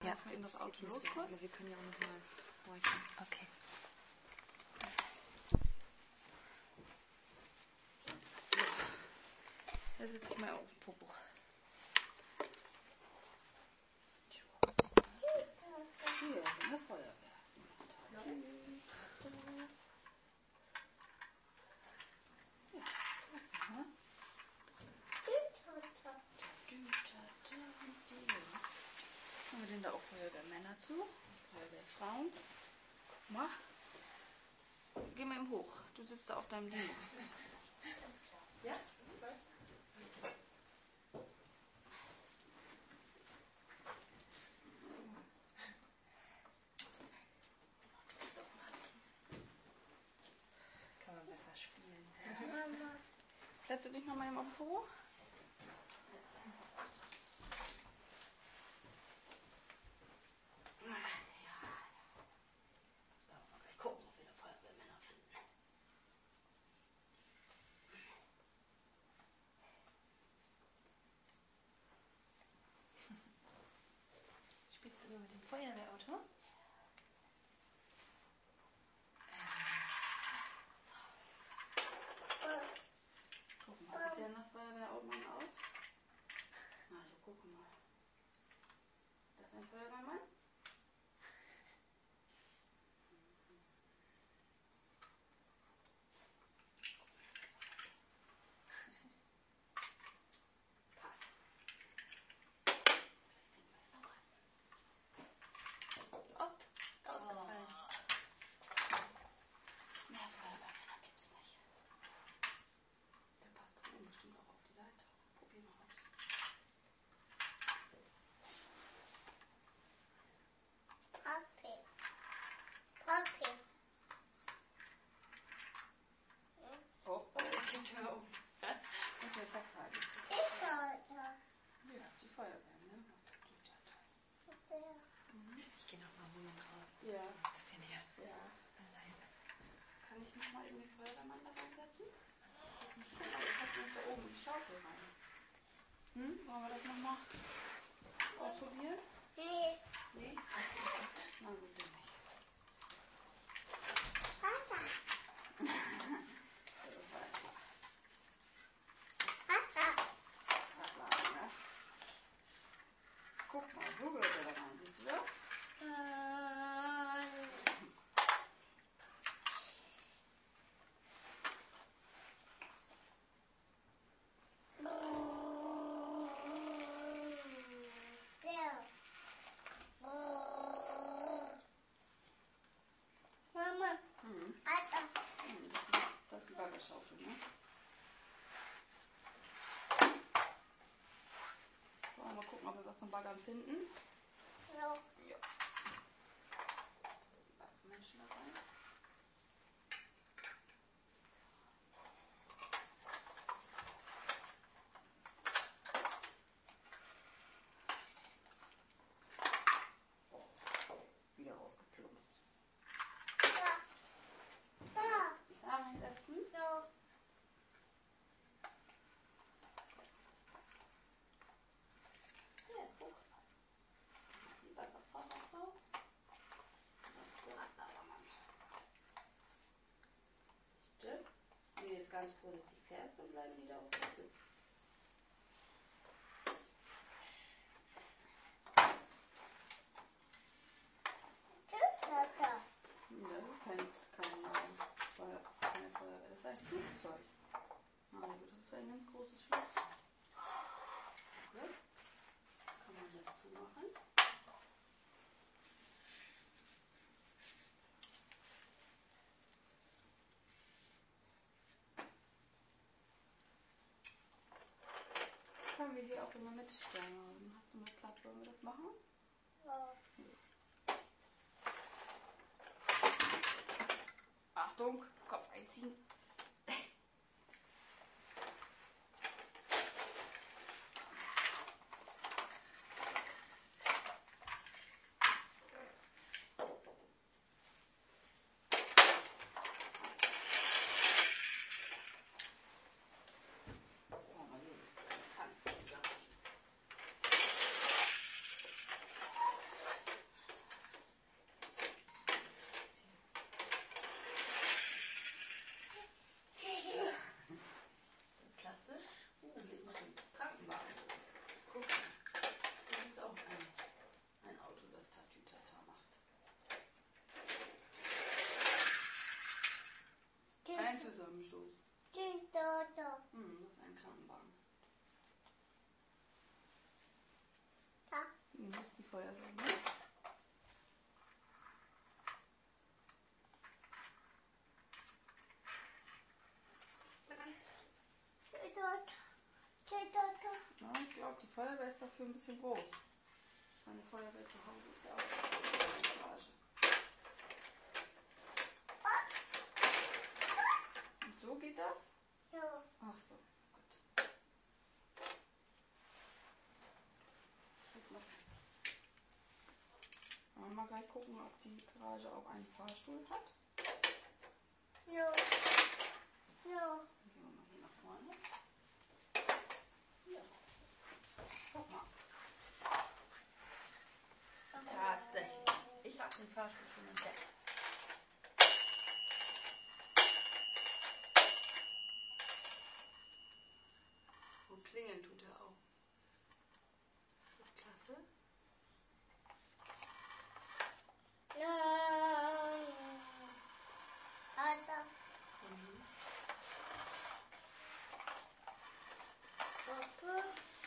lass mal eben das Auto los kurz. Wir können ja auch noch mal horchen. Okay. So. Jetzt sitze ich mal auf dem Popo. Hier ist eine Feuerwehr. Ja, klasse, ne? Haben wir denn da auch Feuerwehrmänner zu? Feuerwehrfrauen? Guck mal. Geh mal eben hoch. Du sitzt da auf deinem Ding. Ja? Kann man besser spielen. Setzt du dich noch mal eben auf den Po? Spielst du nur mit dem Feuerwehrauto? Guck mal, sieht der nach Feuerwehrmann aus? Mario, guck mal. Ist das ein Feuerwehrmann? Passt. Ausgefallen. Mehr Feuerwehrmänner gibt's nicht. Der passt da oben bestimmt auch auf die Seite. Probier mal aus. Oh, Genau. muss ich festhalten. Ja, die Feuerwehr, ne? Ich gehe noch mal einen Moment raus. Ja. So ein bisschen hier Ja. alleine. Kann ich mich mal in den Feuerwehrmann da reinsetzen? Guck mal, du passt nämlich da oben in die Schaukel rein. Wollen wir das nochmal ausprobieren? Nee? Na gut, dann nicht. Guck mal, so gehört er da rein. Siehst du das? Das ist die Baggerschaufel, ne? Wollen wir mal gucken, ob wir was zum Baggern finden? Ja. Die beiden Menschen da rein. Wieder rausgeplumpst. Da reinsetzen. Ja, guck. Das ist die Baggerfrau drauf. Das ist der Radladermann. Stimmt. Wenn du jetzt ganz vorsichtig fährst, dann bleiben die da auf dem Sitz. Das ist keine Feuerwehr, das ist ein Flugzeug. Also, das ist ein ganz großes Flugzeug. Okay. Kann man jetzt zumachen. Können wir hier auch in der Mitte stellen. Hast du noch Platz? Wollen wir das machen? Achtung, Kopf einziehen. dafür ein bisschen groß. Meine Feuerwehr zu Hause ist ja auch in der Garage. Und so geht das? Ja. Ach so, gut. Jetzt noch. Wollen wir mal gleich gucken, ob die Garage auch einen Fahrstuhl hat. Ja. Ja. Dann gehen wir mal hier nach vorne. Hier. Guck mal. Tatsächlich. Ich habe den Fahrstuhl schon entdeckt. Und klingeln tut er auch. Das ist klasse. Alter. Papa.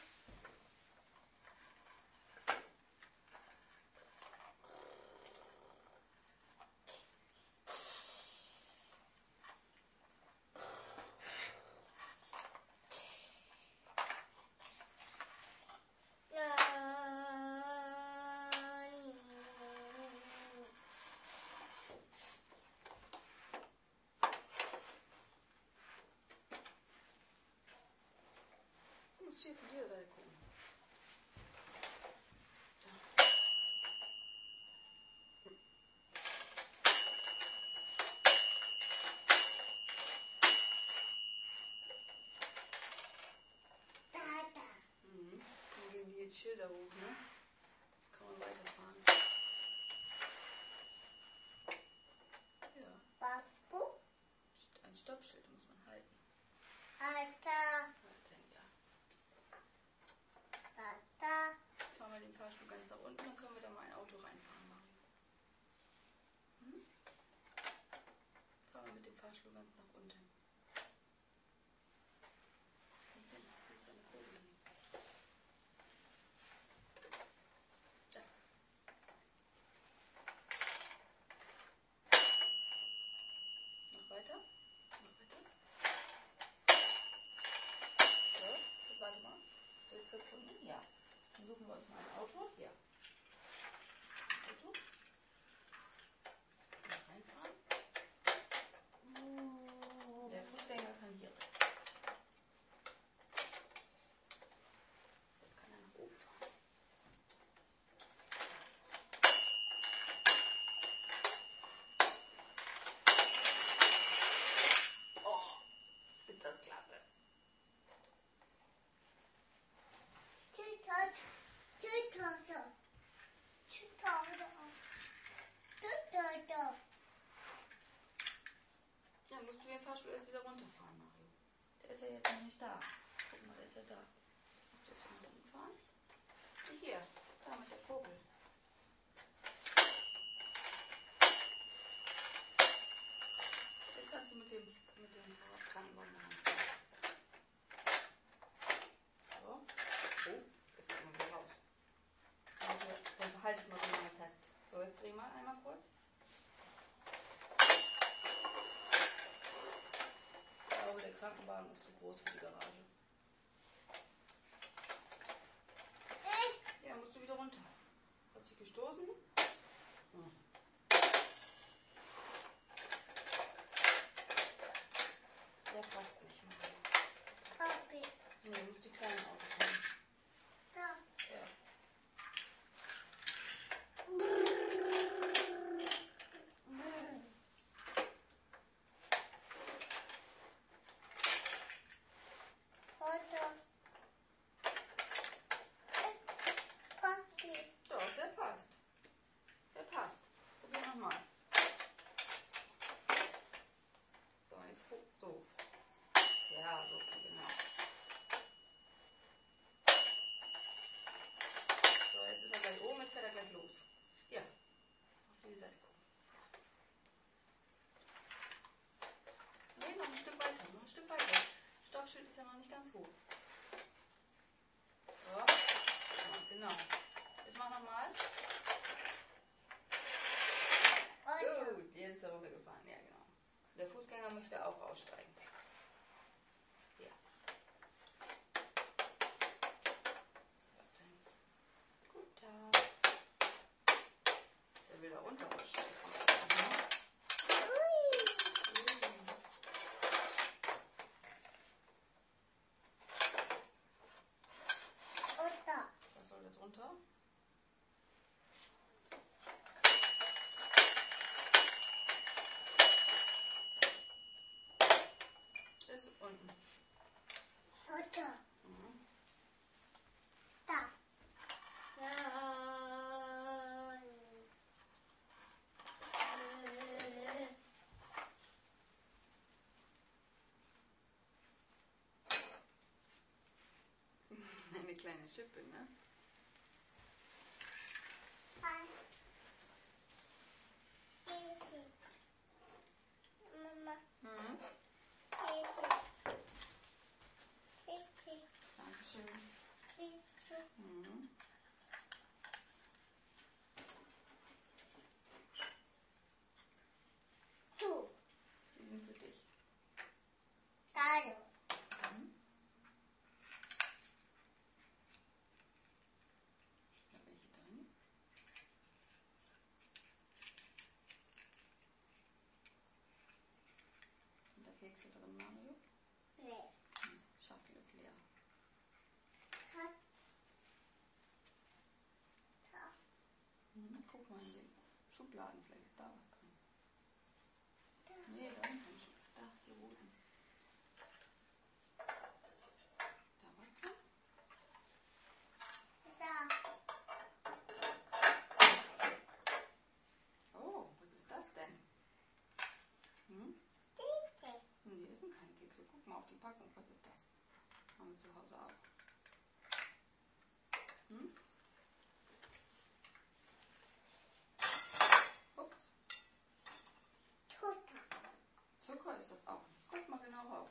Du musst hier von dieser Seite gucken. Dann gehen hier die Schilder hoch, ne? Kann man weiterfahren. Ja, Babu. ein Stoppschild muss man halten. Alter. Halten, ja. Alter. Fahren wir den Fahrstuhl ganz nach unten, dann können wir da mal ein Auto reinfahren, Mario. Fahren wir mit dem Fahrstuhl ganz nach unten. Hier ist eine Kurbel hin. Da. Noch weiter. Noch weiter. So, jetzt warte mal. So, jetzt ganz unten. Ja. Dann suchen wir uns mal ein Auto. Ja. Auto. Mal reinfahren. Der Fußgänger kann hier rein. Jetzt kann er nach oben fahren. Oh, ist das klasse. Ja, musst du den Fahrstuhl erst wieder runterfahren, Mario. Der ist ja jetzt noch nicht da. Guck mal, der ist ja da. Musst du jetzt mal unten fahren? Und hier, da mit der Kurbel. Jetzt kannst du mit dem Krankenwagen reinfahren. So. Oh, jetzt gehen wir wieder raus. Also, dann haltet mal so lange fest. So, jetzt dreh mal einmal kurz. Ich glaube, der Krankenwagen ist zu groß für die Garage. Ja, musst du wieder runter. Hat sich gestoßen? Hm. Der passt nicht mehr. Nee, du musst die kleinen Autos nehmen. Ja. Doch, der passt. Der passt. Probier nochmal. So, jetzt hoch. So. Ja, so, genau. So, jetzt ist er gleich oben, jetzt fährt er gleich los. Ja. Auf die Seite gucken. Nee, noch ein Stück weiter, noch ein Stück weiter. Stoppschild ist ja noch nicht ganz hoch. So. Ja, genau. Jetzt mach nochmal. Gut, jetzt ist er runtergefahren. Ja, genau. Der Fußgänger möchte auch aussteigen. Ja. Unten. Mutter. Mhm. Da. Nein. Eine kleine Schippe, ne? Mama. Mhm. Dankeschön. Mhm. Du. Die sind für dich. Hallo. Mhm. Da welche drin. Sind da Kekse drin, Mario? Nee. Schachtel ist leer. Hat. Da. Mhm. Guck mal in den Schubladen, vielleicht ist da was drin. Nee, da sind keine Schubladen. Da, die roten. Da was drin? Da. Oh, was ist das denn? Hm? Kekse. Nee, das sind keine Kekse. Guck mal auf die Packung. Was ist das? Haben wir zu Hause auch. Hm? Ups. Tutter. Zucker ist das auch nicht. Guck mal genau rauf.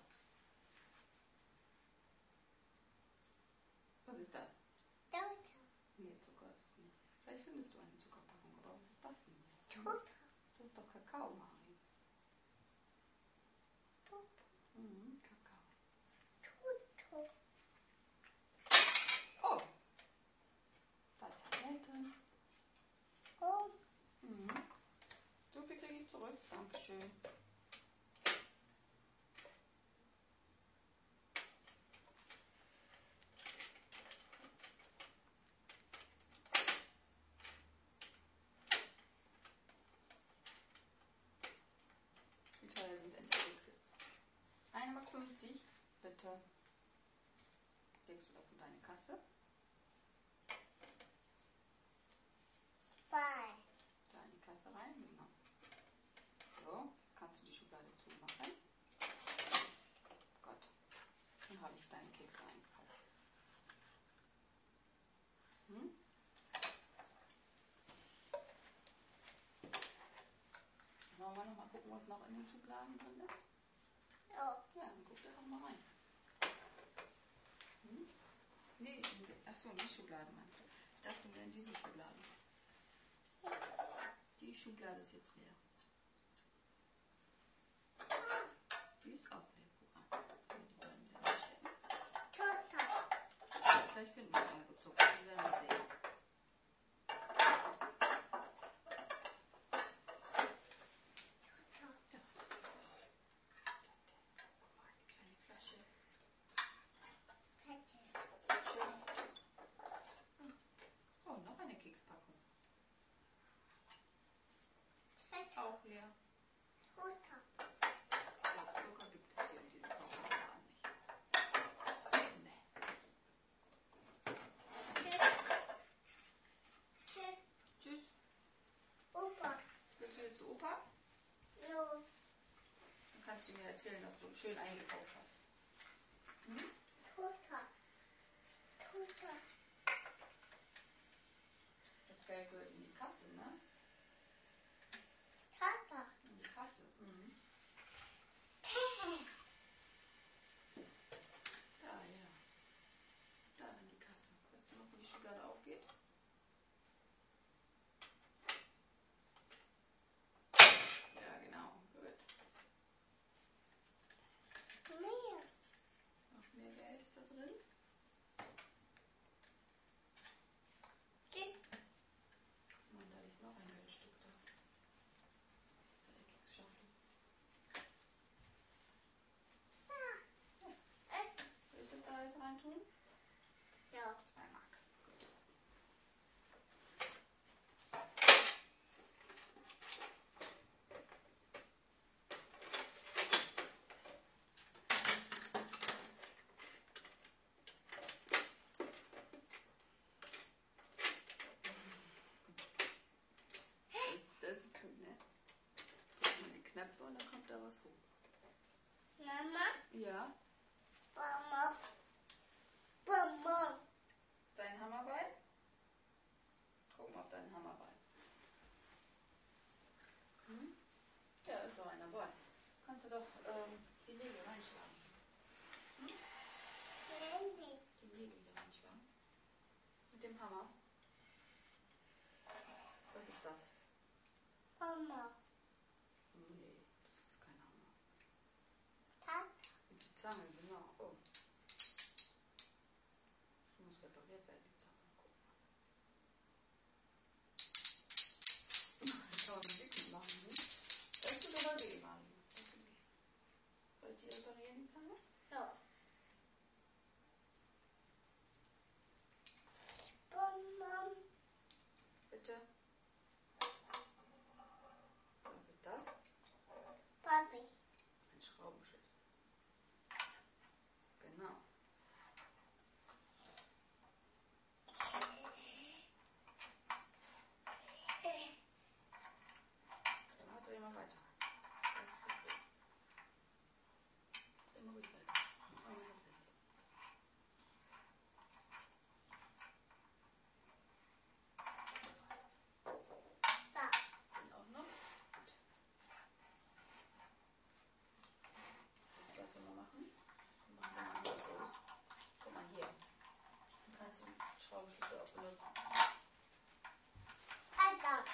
Was ist das? Tutter. Nee, Zucker ist es nicht. Vielleicht findest du eine Zuckerpackung, aber was ist das denn hier? Tutter. Das ist doch Kakao, Mari. Tutter. Mhm, Kakao. Tutter. Oh! Da ist ja Geld drin. Oh. Mhm. So viel kriege ich zurück. Dankeschön. Wie teuer sind denn die Kekse? 1,50 Mark, bitte. Legst du das in deine Kasse? Bye. Da in die Kasse rein, genau. So, jetzt kannst du die Schublade zumachen. Gott, dann habe ich deine Kekse eingekauft. Hm? Wollen wir noch mal gucken, was noch in den Schubladen drin ist? Oh. Ja, dann guck da doch mal rein. Hm? Nee, achso, in die Schubladen meinst du. Ich dachte, wir in diese Schubladen. Die Schublade ist jetzt leer. Die ist auch leer. Guck mal. Die werden wir reinstecken. Tutter. Vielleicht finden wir eine wo Zucker. Wir werden sehen. Ja. Guck mal, eine kleine Flasche. Schön. Oh, noch eine Kekspackung. Auch leer. Tutter. Ja, Zucker gibt es hier in diesem Kaufladen nicht. Nee. Tschüss. Tschüss. Opa. Willst du jetzt zu Opa? No. Dann kannst du mir erzählen, dass du schön eingekauft hast. Hm? Tutter. Tutter. Das Geld gehört in die Kasse, ne? Tata. In die Kasse. Mhm. Da, ja. Da in die Kasse. Weißt du noch, wo die Schublade aufgeht? Ja, genau. Gut. Mehr. Noch mehr Geld ist da drin. Gib. Und da liegt noch ein Knöpfe und dann kommt da was hoch. Mama, Ja. Mama, Mama. Ist dein Hammer bei? Guck mal auf deinen Hammer bei. Hm? Ja, ist doch einer bei. Kannst du doch die Nägel reinschlagen. Handy. Die Nägel hier reinschlagen. Mit dem Hammer. Was ist das? Mama, Nee, das ist kein Hammer. Tata. Die Zange, genau. Oh. Die muss repariert werden, die Zange. Guck mal. Das kann man wirklich machen, ne? Das tut aber weh, Mario. Soll ich die reparieren, die Zange? So. Mama, Bitte. Was ist das? Papi. Ein Schraubenschlüssel. Genau. Ja, dreh mal weiter. Was ist das? Dreh mal ruhig weiter. Oh, noch besser. Da. Den auch noch? Gut. Was wir mal machen? Wir machen wir mal hier los. Guck mal hier. Dann kannst du den Schraubenschlüssel auch benutzen. Tata.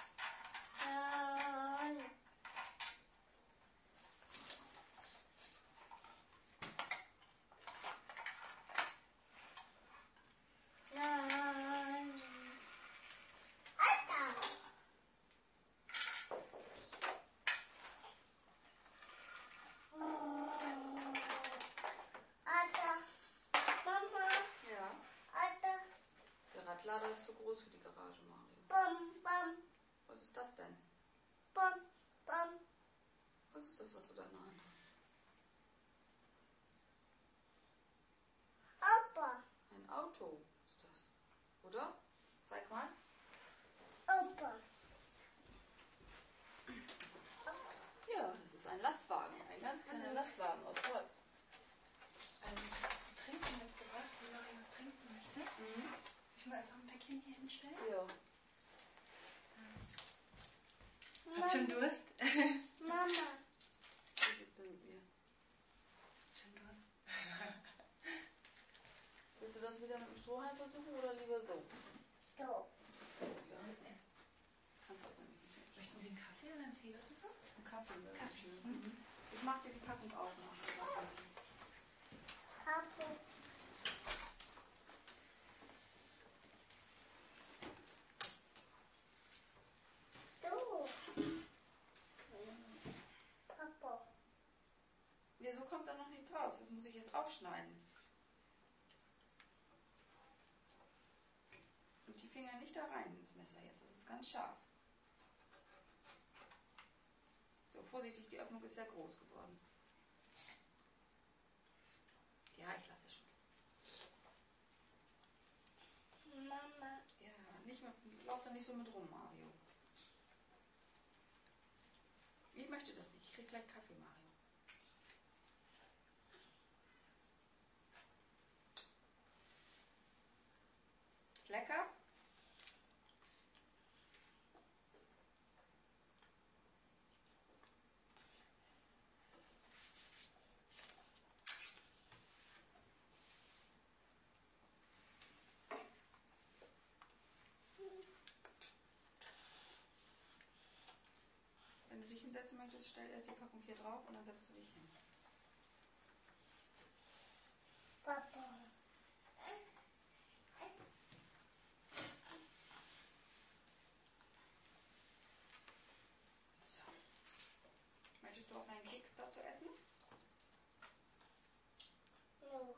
Ja. Der Radlader ist zu groß für die Garage, Mario. Was ist das denn? Was ist das, was du da in der Hand hast? Ein Auto ist das. Oder? Zeig mal. Ja, das ist ein Lastwagen. Ein ganz kleiner Lastwagen aus Holz. Hast du Trinken mitgebracht, wenn Mario was trinken möchte? Mhm. Ich will einfach ein Päckchen hier hinstellen. Ja. Hast du schon Durst? Mama. Was ist denn mit mir? Schon Durst. Willst du das wieder mit dem Strohhalm versuchen oder lieber so? So. Ja. Kannst das nämlich nicht mehr. Möchten Sie einen Kaffee oder einen Tee oder so? Ein Kaffee wäre Kaffee. schön. Mhm. Ich mache dir die Packung auf nach. Papi. Du. Papa. Ja, so kommt da noch nichts raus. Das muss ich jetzt aufschneiden. Und die Finger nicht da rein ins Messer jetzt. Das ist ganz scharf. So, vorsichtig, die Öffnung ist sehr groß geworden. Ja, ich lasse es schon. Mama. Ja, nicht mit, lauf da nicht so mit rum, Mario. Ich möchte das nicht. Ich krieg gleich Kaffee, Mario. Ist lecker? Wenn du dich hinsetzen möchtest, stell erst die Packung hier drauf und dann setzt du dich hin. Papa. So. Möchtest du auch einen Keks dazu essen? No.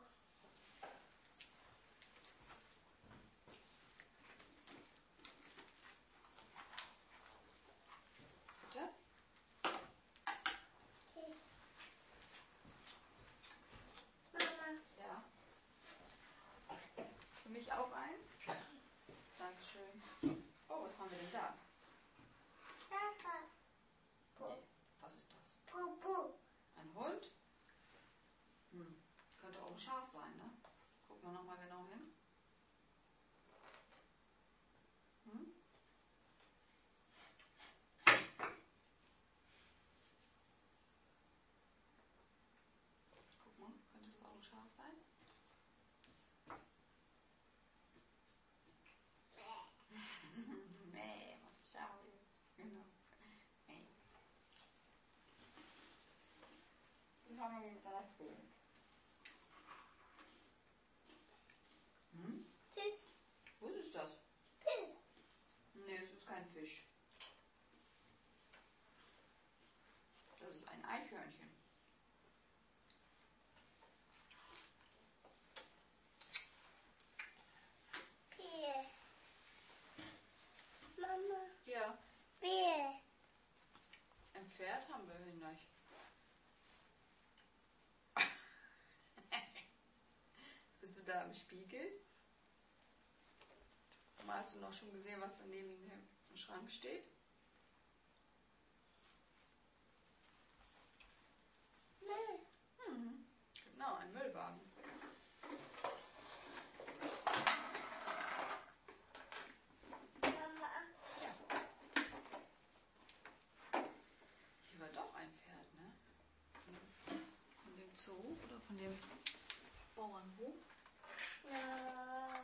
Bitte? da stehen? Hm? Wo ist das? Nee, es ist kein Fisch. Das ist ein Eichhörnchen. Mama. Ja, Bier. ein Pferd haben wir hier nicht. Bist du da im Spiegel? Hast du noch schon gesehen, was da neben dem Schrank steht? Mhm. Genau, ein Müllwagen. Mama. Ja. Hier war doch ein Pferd, ne? Von dem Zoo oder von dem Bauernhof? Ja.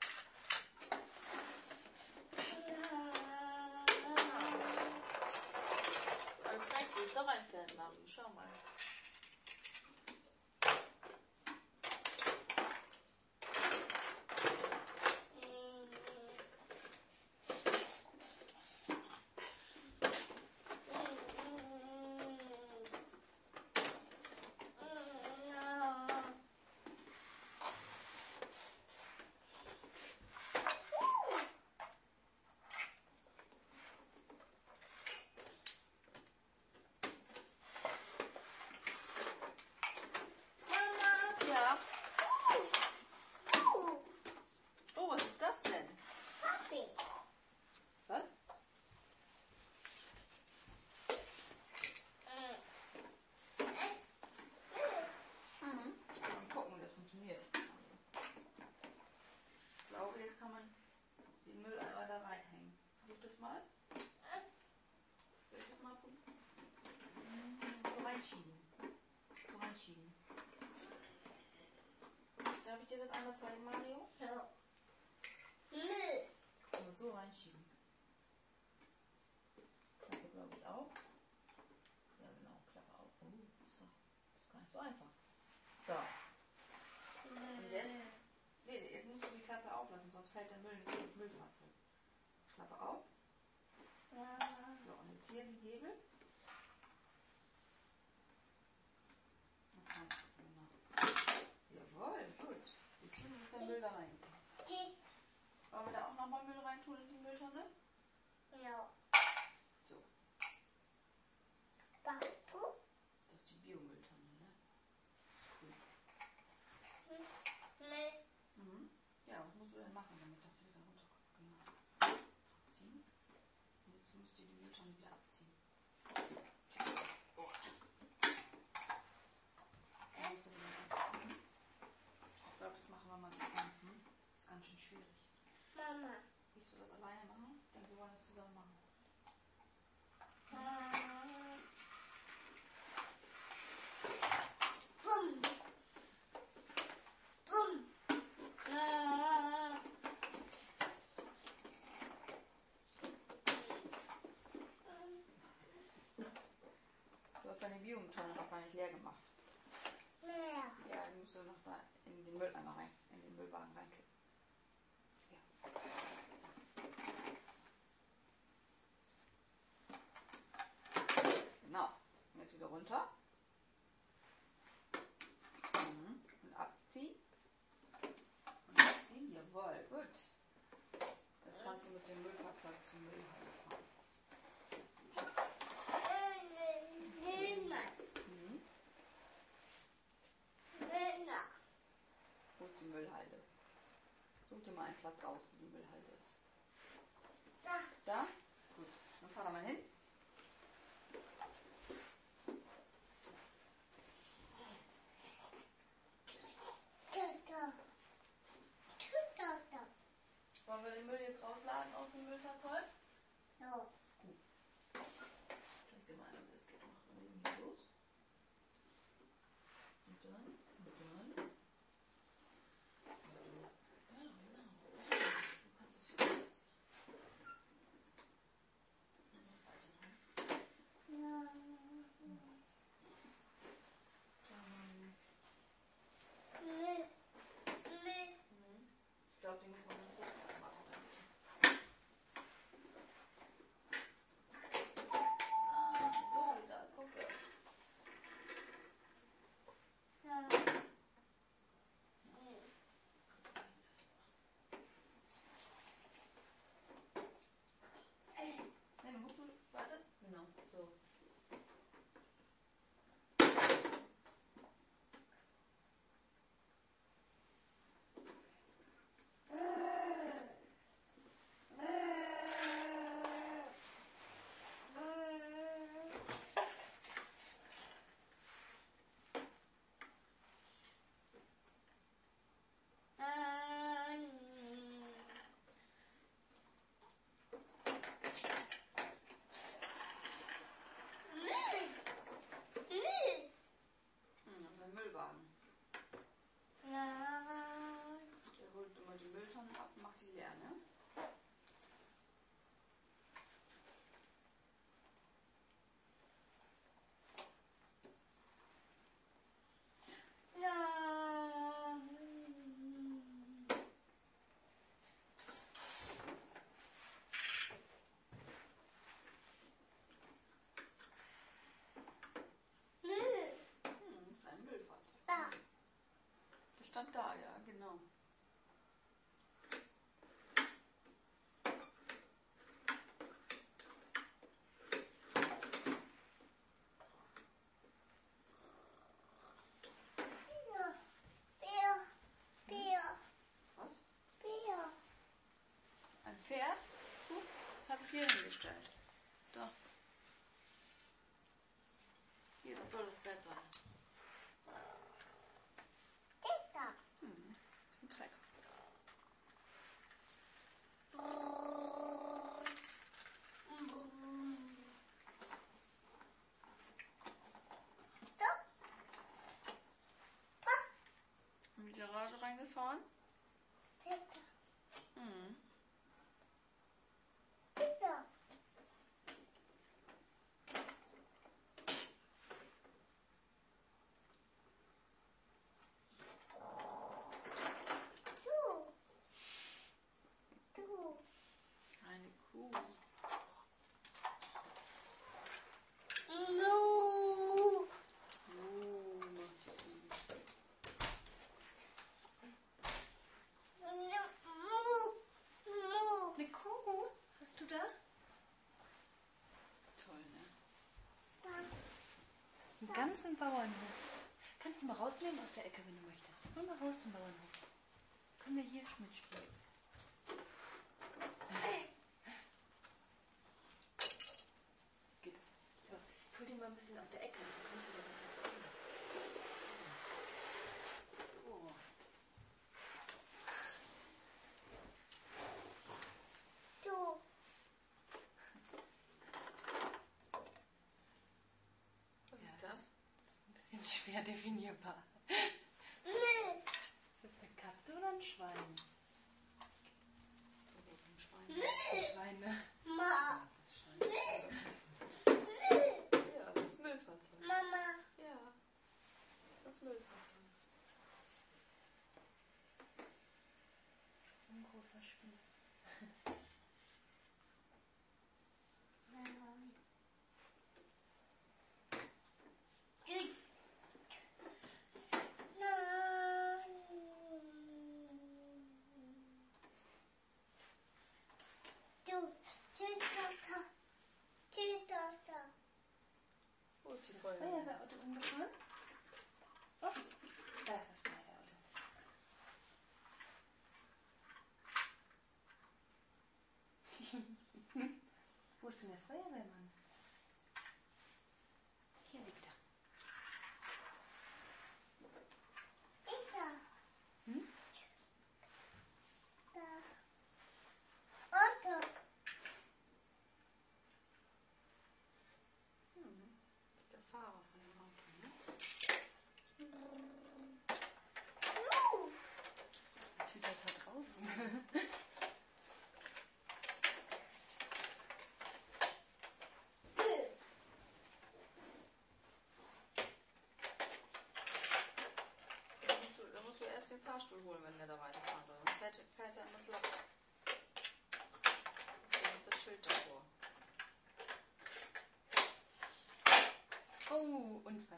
Alles recht, hier ist doch ein Pferd, Mami. Schau mal. Ja. Oh, was ist das denn? Papi. Was? Mhm. Mal gucken, wie das funktioniert. Ich glaube, jetzt kann man den Mülleimer da reinhängen. Versuch das mal. Soll ich das mal probieren? So reinschieben. So reinschieben. Darf ich dir das einmal zeigen, Mario? Ja. Guck mal, so reinschieben. Klappe, glaube ich, auch. Ja, genau, Klappe auf. So. Das ist gar nicht so einfach. So. Und jetzt? Nee, jetzt musst du die Klappe auflassen, sonst fällt der Müll nicht ins Müllfahrzeug. Klappe auf. So, und jetzt hier die Hebel. Okay, genau. Jawohl, gut. Siehst du, jetzt ist der Müll da rein. Wollen wir da auch nochmal Müll reintun in die Mülltonne? Ja. So, Papu. das ist die Biomülltonne, ne? Cool. Mhm. Ja, was musst du denn machen, damit das wieder runterkommt? Genau. Ziehen. Und jetzt musst du die Mülltonne wieder abziehen. Oh. Dann musst du wieder abziehen. Ich glaube, das machen wir mal zusammen. Hm? Das ist ganz schön schwierig. Mama. Willst du das alleine machen? Ich denke, wir wollen das zusammen machen. Bum. Bum. Du hast deine Biomülltonne noch gar nicht leer gemacht. Mehr. Ja, die musst du noch da in den Mülleimer rein, in den Müllwagen reinkippen. Ja. Genau. Und jetzt wieder runter. Mhm. Und abziehen. Und abziehen. Jawohl, gut. Jetzt kannst du mit dem Müllfahrzeug zum Müllhalde fahren. Mhm. Wo ist die Müllhalde? Such dir mal einen Platz aus, wo die Müllhalde ist. Da. Da? Gut. Dann fahr da mal hin. Wollen wir den Müll jetzt rausladen aus dem Müllfahrzeug? Ja. Ich zeig dir mal einmal, wie das geht. Machen wir den hier los. Und dann. Ja, genau. stand da, ja, genau. Was? Ein Pferd? So, das habe ich hier hingestellt. Da. Hier, das soll das Pferd sein. Das ist ein Trecker. In die Garage reingefahren? Mhm. Eine Kuh. Macht die Kuh. Eine Kuh? Hast du da? Toll, ne? Einen ganzen Bauernhof. Kannst du mal rausnehmen aus der Ecke, wenn du möchtest. Hol mal raus zum Bauernhof. Können wir hier mitspielen. Geht. So, ich hol den mal ein bisschen aus der Ecke. Dann kommst du da besser zu tun. So. Was ist das? Das ist ein bisschen schwer definierbar. Ist das eine Katze oder ein Schwein? Ein Schwein. Ein Schwein, ne? Schwarzes Schwein. Ja, das Müllfahrzeug. Ja, das Müllfahrzeug. So ein großer Spiel. Wo ist die Ist das Feuerwehr? Feuerwehrauto umgefahren? Oh, da ist das Feuerwehrauto. Wo ist denn der Feuerwehrmann? Hier liegt er. Hm? Das ist der Fahrer von dem Auto, ne? Steht das da draußen? Da musst du erst den Fahrstuhl holen, wenn der da weiterfahren soll. Sonst fährt er in das Loch. Deswegen ist das Schild davor. Oh, Unfall.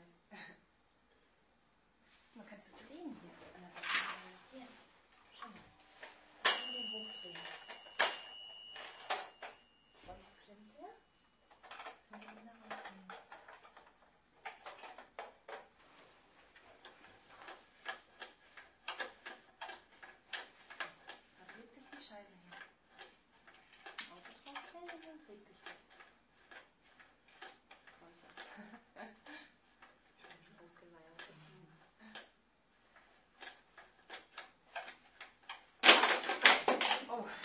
Man kann es so drehen hier. An der Seite. Hier. Schau mal. Da kann man den hochdrehen. Und jetzt klemmt er. Das müssen wir genau aufnehmen. Da dreht sich die Scheibe hier. Das Auto draufstellen und dann dreht sich das. Soll das? Schon ausgeleiert. Oh.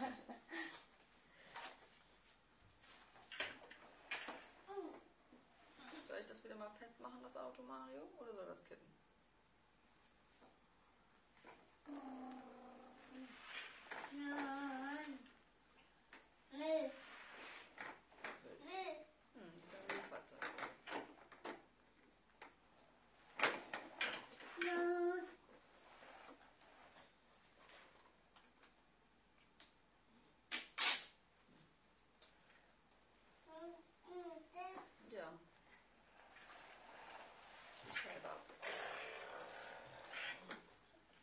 Soll ich das wieder mal festmachen, das Auto, Mario? Oder soll das kippen? Das ist ja ein Müllfahrzeug. Ja. Die Scheibe ab.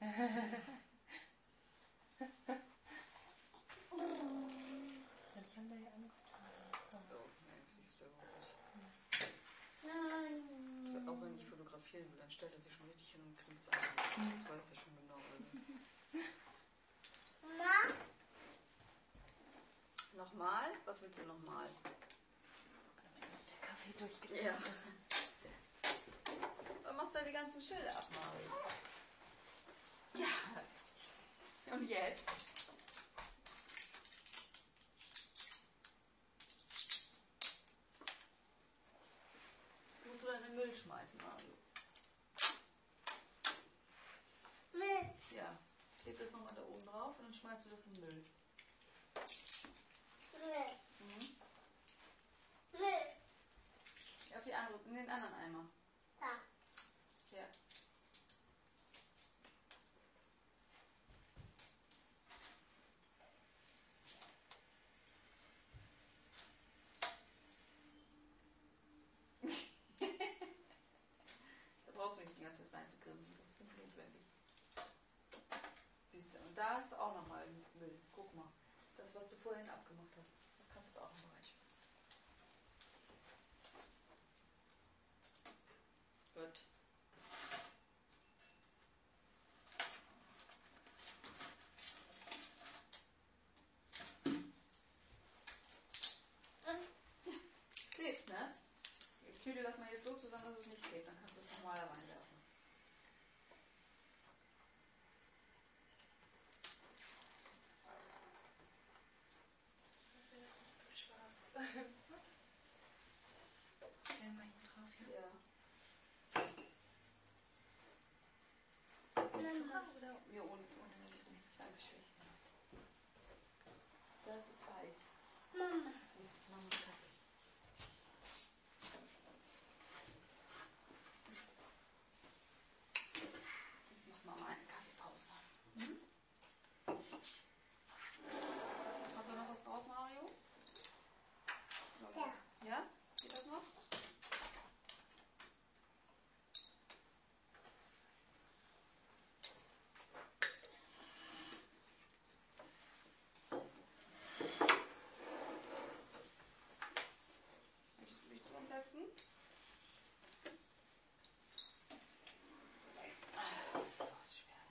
Ich habe da ja angetan. Oh, nein, das ist ja überhaupt nicht. Auch wenn ich fotografieren will, dann stellt er sich schon richtig hin und grinst an. Das weiß er schon genau. Also. Mama. Nochmal? Was willst du nochmal? Der Kaffee durchgelaufen Ja. ist. Dann machst du ja die ganzen Schilder ab, Mario. Ja. Und jetzt? Jetzt musst du dann in den Müll schmeißen, Mario. Ja. Kleb das nochmal da oben drauf und dann schmeißt du das in den Müll. Mhm. Auf die andere, in den anderen Eimer. Da. Ja. Da brauchst du nicht die ganze Zeit rein zu grinsen, das ist nicht notwendig. Siehst du, und da ist auch nochmal Müll. Guck mal, das, was du vorhin abgemacht hast, das kannst du da auch noch reinschmeißen. Gut. Klebt, ne? Ich knüte das mal jetzt so zusammen, dass es nicht klebt. Dann kannst du es nochmal reinwerfen. Stell mal hier drauf, ja. Ja. Zucker oder? Ja, ohne. Dankeschön. Das ist heiß. Mama. Jetzt machen wir Kaffee. Ich mach mal eine Kaffeepause. Kommt da noch was raus, Mario? Ja. Ja? Geht das noch? Möchtest du dich zu uns setzen? Das ist schwer.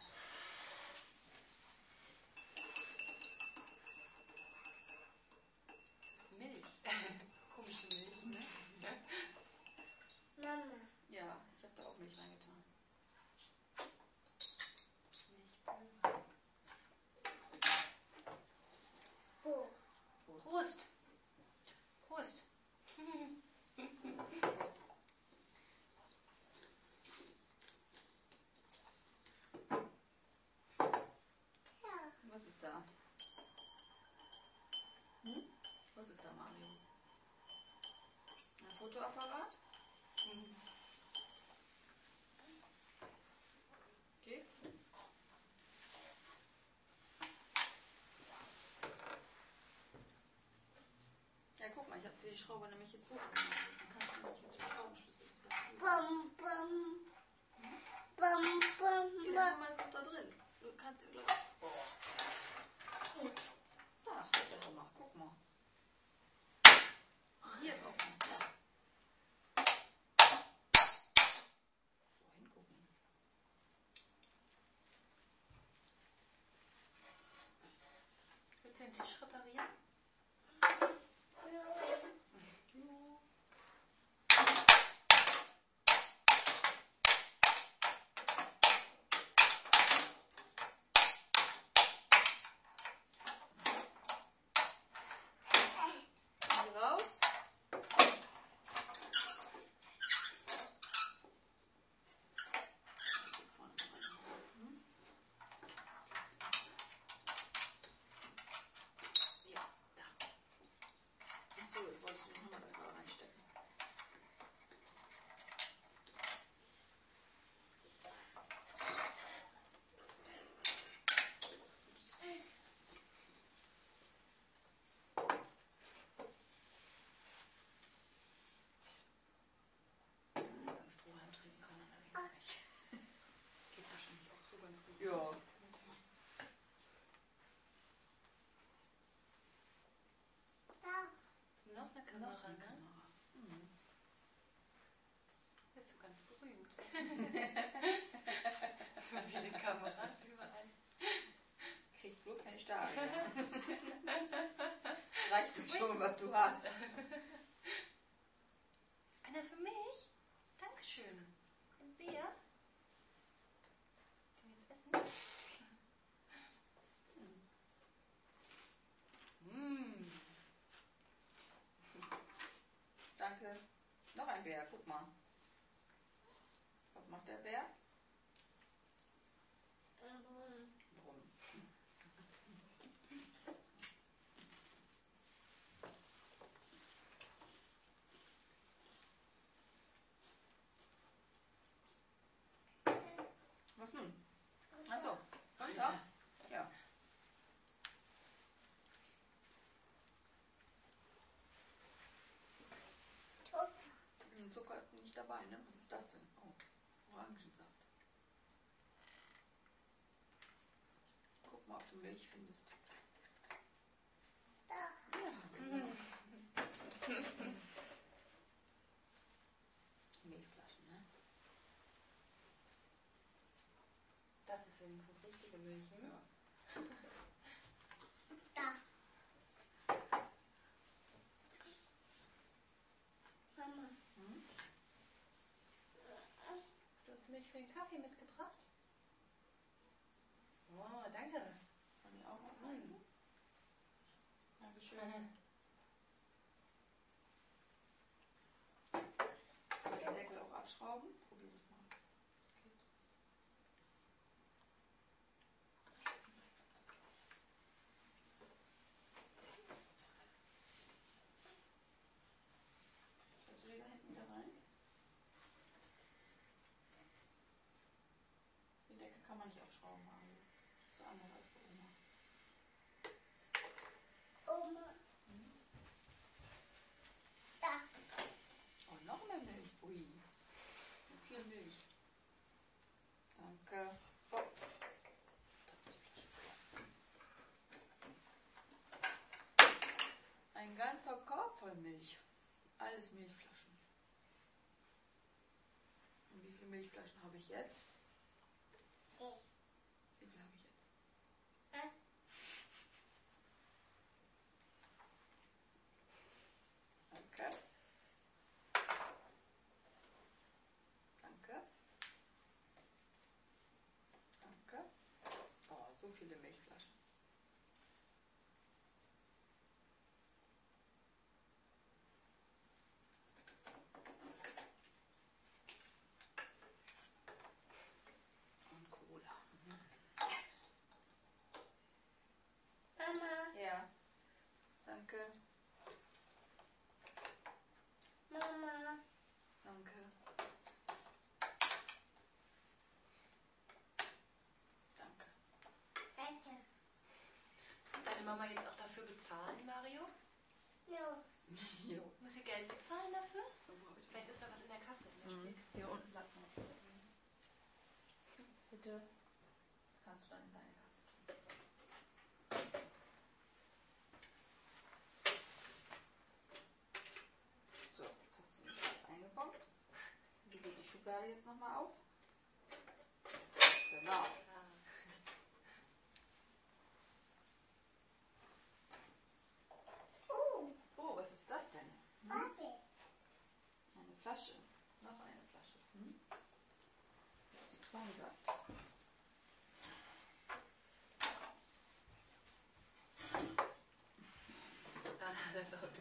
Das ist Milch. Komische Milch, ne? Mama. Ja, ich habe da auch Milch reingetan. Milchpulver. Wo? Prost! Prost! Ja. Was ist da? Was ist da, Mario? Ein Fotoapparat? Geht's? Ja, guck mal, ich habe die Schraube nämlich jetzt so gemacht. Dann kannst du nämlich mit dem Schraubenschlüssel jetzt was Bum, bum. Bum, bum, Hier, der Hammer ist doch da drin. Du kannst ihn, glaube ich. Oh. Da ist der Hammer. Guck mal. Hier drauf. Ja. So hingucken. Willst du den Tisch reparieren? Hier raus. Ja. Kamera, eine ne? Kamera. Mhm. Das ist so ganz berühmt. So viele Kameras überall. Kriegt bloß keine Starre. Ja. Reicht mir schon, was du hast. Einer für mich? Dankeschön. Ein Bär? Den jetzt essen? Mm. Danke. Noch ein Bär, guck mal. Was macht der Bär? Brumm. Was nun? Achso. Und ja? Ja. Zucker ist nicht dabei, ne? Was ist das denn? Oh, Orangensaft. Guck mal, ob du Milch findest. Ja, genau. Milchflaschen, ne? Das ist wenigstens richtige Milch, ne? Ja. Da. Mama. Hm? Hast du uns Milch für den Kaffee mitgebracht? Oh, danke. Kann ich auch noch rein? Dankeschön. Kann ich den Deckel auch abschrauben? Probier das mal. Das geht. Stellst du die da hinten wieder rein? Die Decke kann man nicht abschrauben, Mario. Das ist anders als bei Oma. Oma. Da. Oh, noch mehr Milch. Ui. Viel Milch. Danke. Oh. Ein ganzer Korb voll Milch. Alles Milchflaschen. Und wie viele Milchflaschen habe ich jetzt? Wie viel habe ich jetzt? Danke. Danke. Danke. Oh, so viele Milchflaschen. Und Cola. Mama. Ja. Danke. Mama. Danke. Danke. Danke. Muss deine Mama jetzt auch dafür bezahlen, Mario? Ja. Jo. Muss sie Geld bezahlen dafür? Vielleicht ist da was in der Kasse in der Spielkasse. Hier unten bleibt noch was. Bitte. Das kannst du dann in deine Kasse tun. So, jetzt hast du das eingepackt. Wie geht die Schublade jetzt nochmal auf? Genau. Oh, was ist das denn? Papi. Eine Flasche. Noch eine Flasche. Zitronensaft. Das Auto.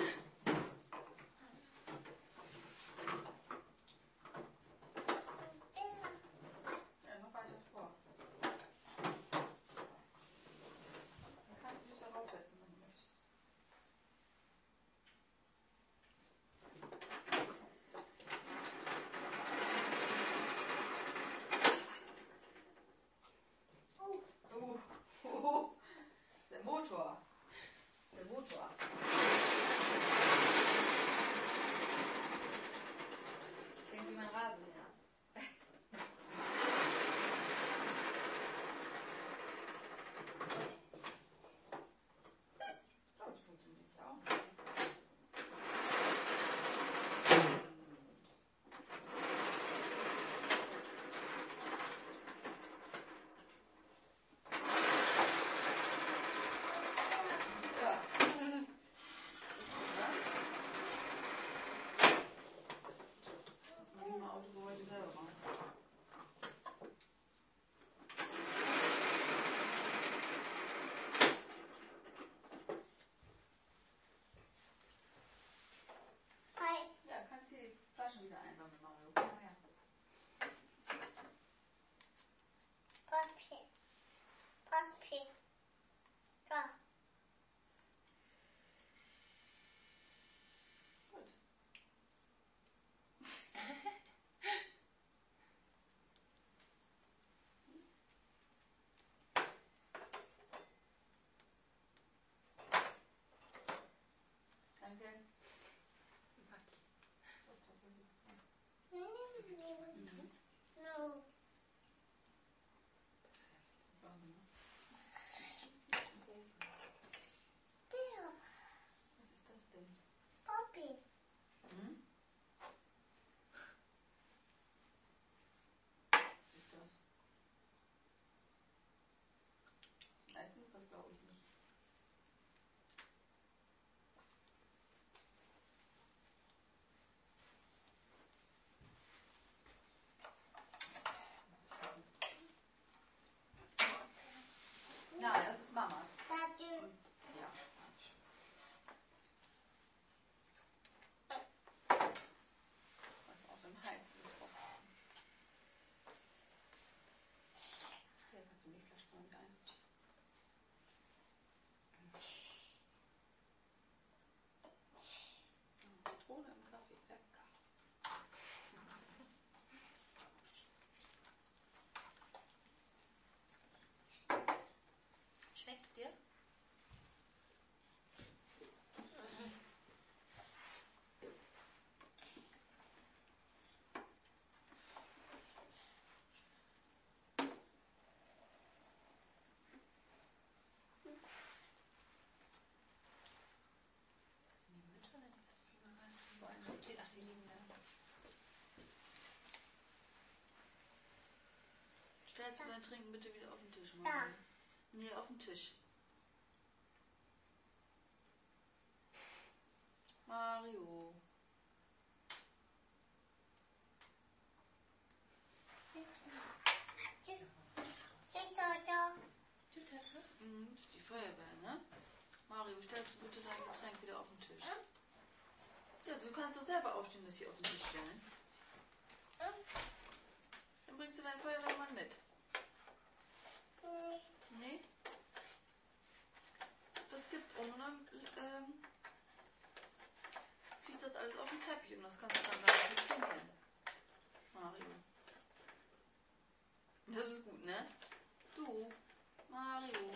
Ja, noch weiter vor. Jetzt kannst du dich da draufsetzen, wenn du möchtest. Der Motor. Der Motor. Klingt wie mein Rasenmäher. Oh, die funktioniert ja auch. Das ist ja warm, ne? Was ist das denn? Papi. Hm? Was ist das? Essen ist das, glaube ich, nicht. Nein, das ist Mamas. Daddy. Und ja, Quatsch. Was ist außerdem heiß? Hier kannst du die Flasche mal wieder einsortieren. Zitrone im Kaffee, lecker. Schmeckt's dir? Hast du in die Mülltonne die dazu gehalten? Ach, die liegen da. Stellst du dein Trinken bitte wieder auf den Tisch, Da. Mama? Nee, auf den Tisch. Mario. Das ist die Feuerwehr, ne? Mario, stellst du bitte dein Getränk wieder auf den Tisch? Ja, du kannst doch selber aufstehen, das hier auf den Tisch stellen. Dann bringst du deinen Feuerwehrmann mit. Nee? Das gibt und dann fließt das alles auf den Teppich und das kannst du dann gar nicht trinken. Mario. Das ist gut, ne? Du, Mario.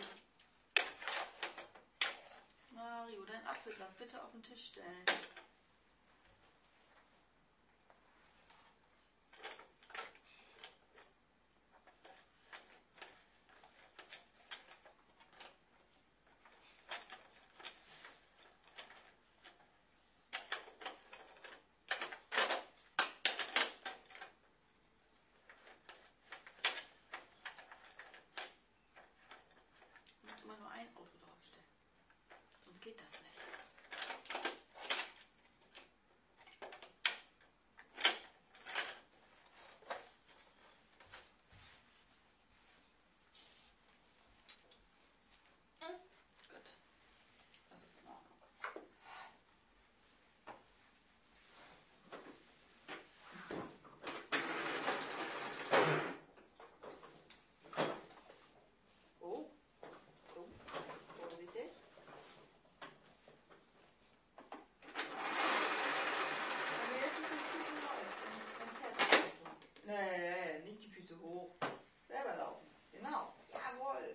Mario, deinen Apfelsaft bitte auf den Tisch stellen. Du musst immer nur ein Auto draufstellen. Sonst geht das nicht. Gut. Das ist in Ordnung. Oh. Oh. Vorsichtig. Aber jetzt sind die Füße neu. Dann fährt das Auto. Nee, nicht die Füße hoch. Selber laufen. Genau. Jawohl.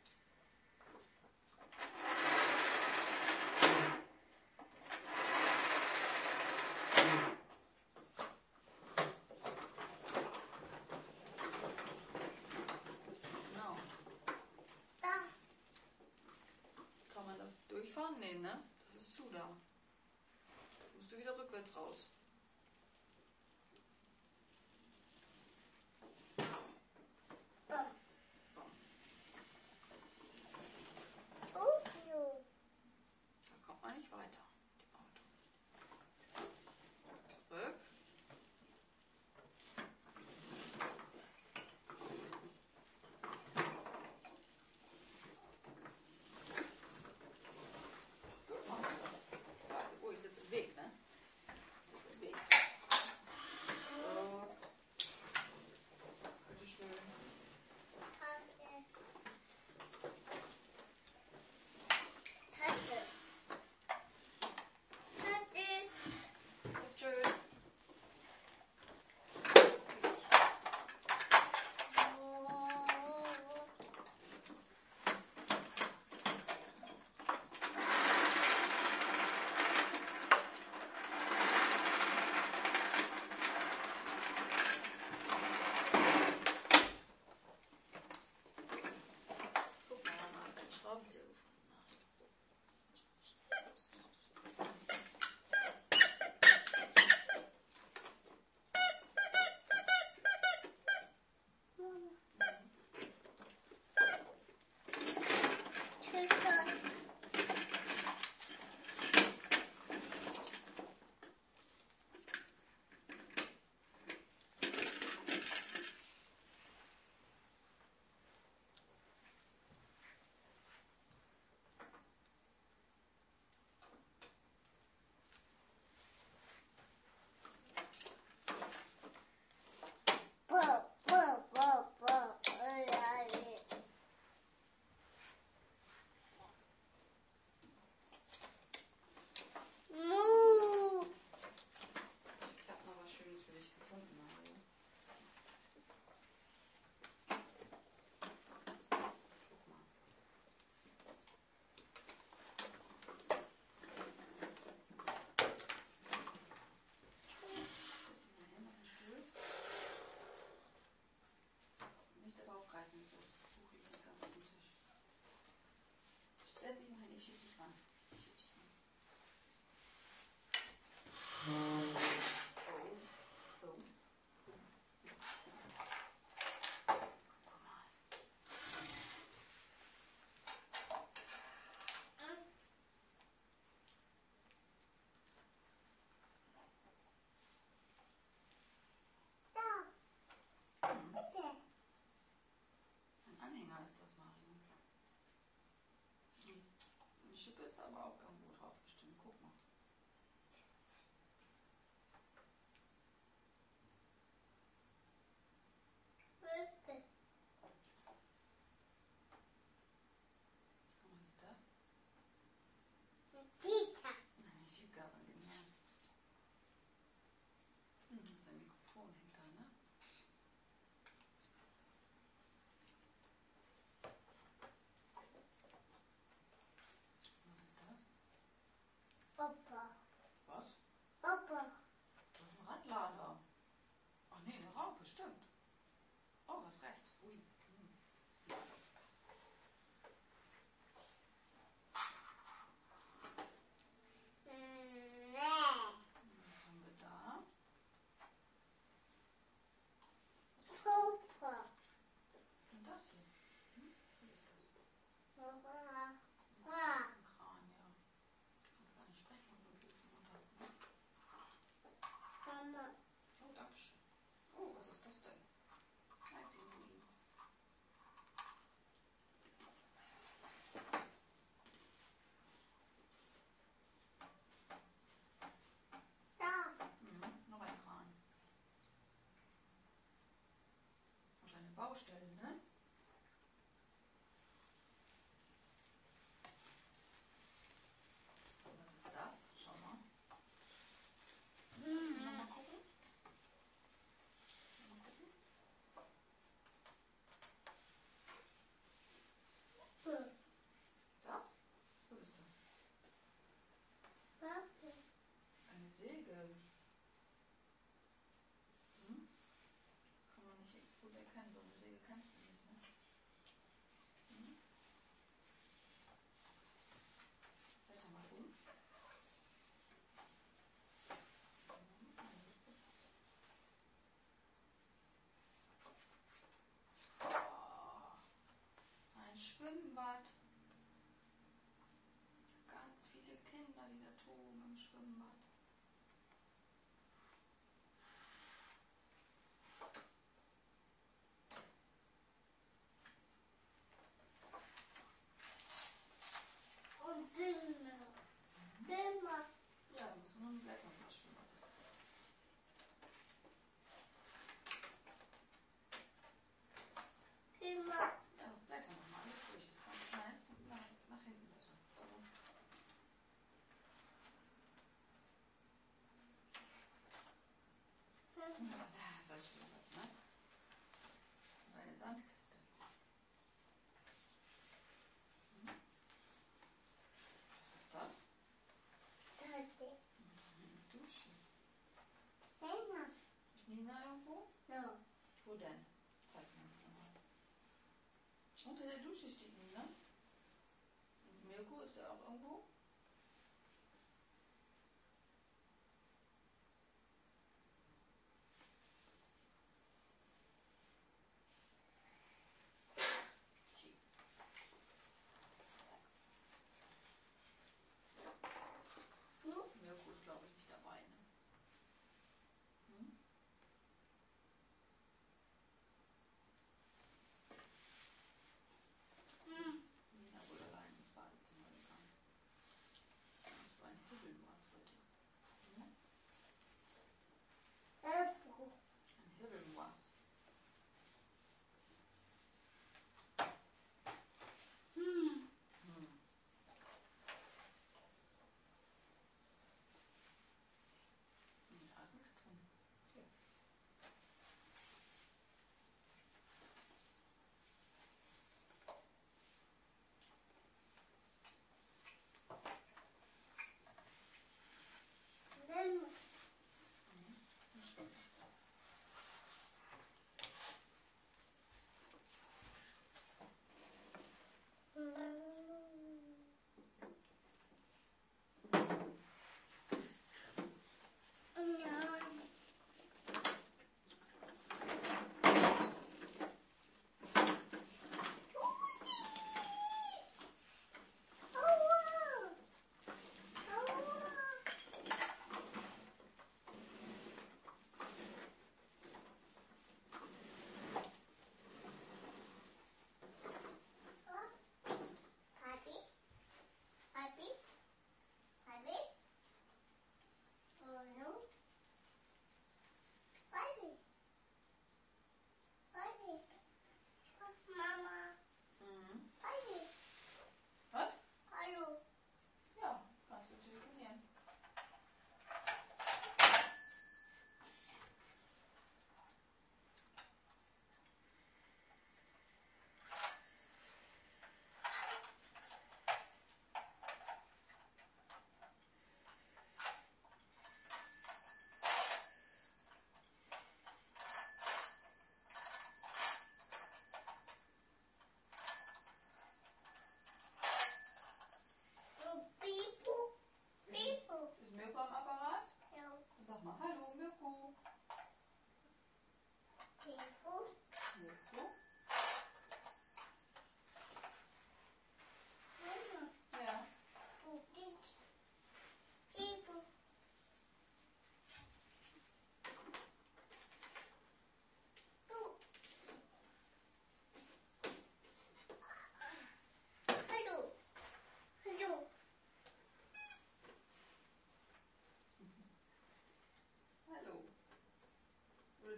Genau. Kann man da durchfahren? Nee, ne? Das ist zu da. Musst du wieder rückwärts raus. Da kommt man nicht weiter mit dem Auto. Zurück. Guck mal. Oh, ich sitze im Weg, ne? Ich sitze im ich schieb dich ran. Ich schieb dich ran. Guck mal. Bitte. Ein Anhänger ist das, Mario. Eine Schippe ist da aber auch irgendwo drauf bestimmt. Guck mal. Bitte. Was ist das? Tita. Eine Schiebgarne, genau. Sein Mikrofon hängt da, ne? Was ist das? Opa. Was? Opa. Das ist ein Radlader. Ach nee, eine Raupe, stimmt. Oh, hast recht. Ui. Nee. Was haben wir da? Opa. Und das hier. Was ist das? Opa. Ein Kran, ja. Du kannst gar nicht sprechen, wenn du einen Keks im Mund hast, ne? Mama. Oh, danke schön. Oh, was ist das denn? Ein Pinguin. Da. Noch ein Kran. Und eine Baustelle, ne? Was ist das? Schau mal. Kannst du noch mal gucken? Mal gucken. Das? Was ist das? Papa. Eine Säge. Kann man nicht gut erkennen. So eine Säge kennst du nicht, ne? Blätter mal um. Oh, ein Schwimmbad. Ganz viele Kinder, die da toben im Schwimmbad. Und Bimmer. Bimmer. Ja, da müssen wir nur Blätter mit das Schwimmbad. Bimmer. Ja, Blätter nochmal, alles durch. Das kommt nein, nach hinten bitte. So. Das Schwimmbad, ne? Und eine Sandkiste. Was ist das? Tate. Eine Dusche. Mama. Ist Nina irgendwo? No. Wo denn? Zeig mir mal. Unter der Dusche steht Nina. Und Mirko, ist der auch irgendwo? Schieb. Mirko ist, glaube ich, nicht dabei, ne? Nina wohl allein ins Badezimmer gegangen.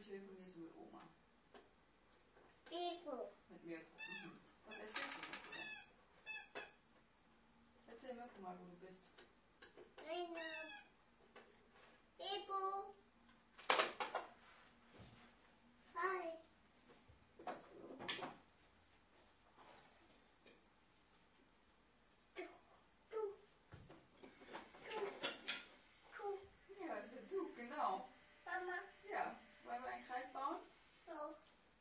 telefonierst du mit Oma? Bibo. Mit Mirko. Mhm. Was erzählst du Mirko denn? Erzähl Mirko mal, wo du bist. Bibo. Hi. Ja, du, genau. Mama. Ja, wollen wir einen Kreis bauen? So.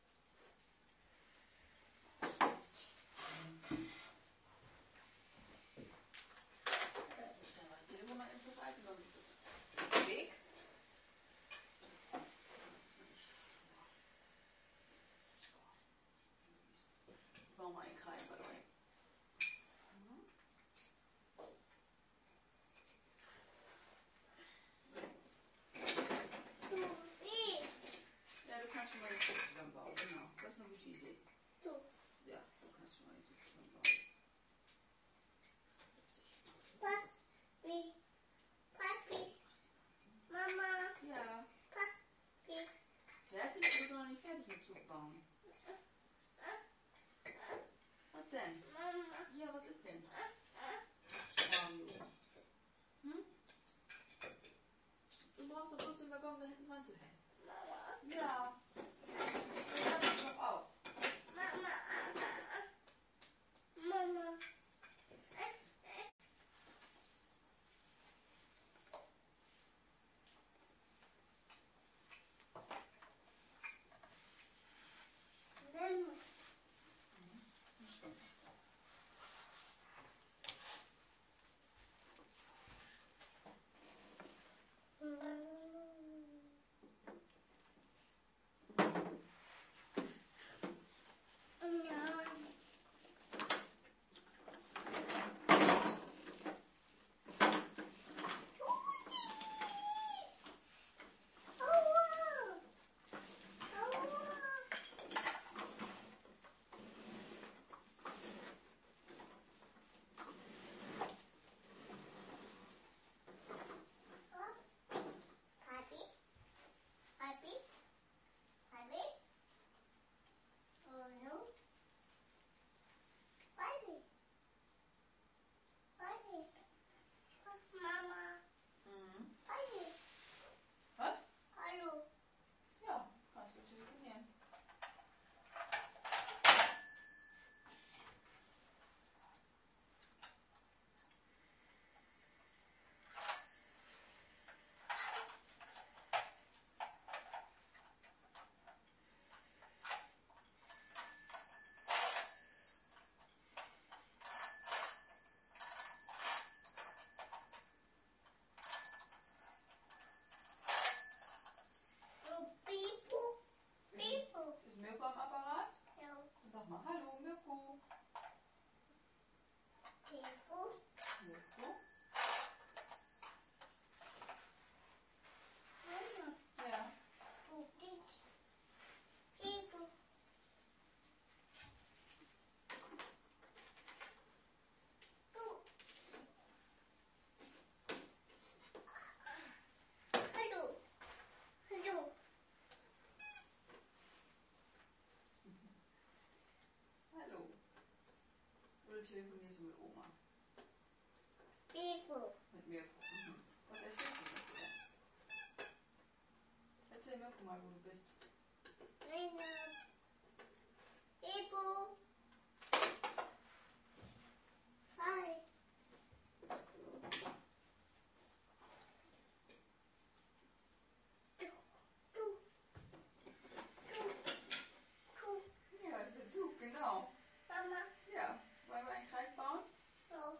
Ich stelle mal das Telefon mal eben zur Seite, sonst ist es im Weg. Bauen wir einen Kreis bei euch. Ja, du kannst schon mal den Zug zusammenbauen, genau. Das ist eine gute Idee. Du. Ja, du kannst schon mal den Zug zusammenbauen. Papi. Papi. Mama. Ja, Papi. fertig? Du bist noch nicht fertig mit Zug bauen. Was denn? Mama. Ja, was ist denn? Mario. Hm? Du brauchst doch bloß den Waggon da hinten dran zu hängen. Mama. Ja. Ich hab das doch auch. Mama. Mama. Mama. Papi. Papi. Papi. Oh no. Papi. Papi. Mama. Mhm. Papi. Was? Hallo. Ja, kannst du telefonieren. Oh, Bibo. Bibo. Ist Mirko am Apparat? Ja. Sag mal, hallo Mirko. Bibo. Mirko? Mama. Ja. Oh, Bibo. Du. Hallo. Hallo. Hallo. Oder telefonierst du mit Oma? Bibo. Mit Mirko. Mhm. Was erzählst du Mirko denn? Erzähl Mirko mal, wo du bist. Bibo. Hi. Du. Du. Du. Ja, du, genau. Mama. Ja, wollen wir einen Kreis bauen? So.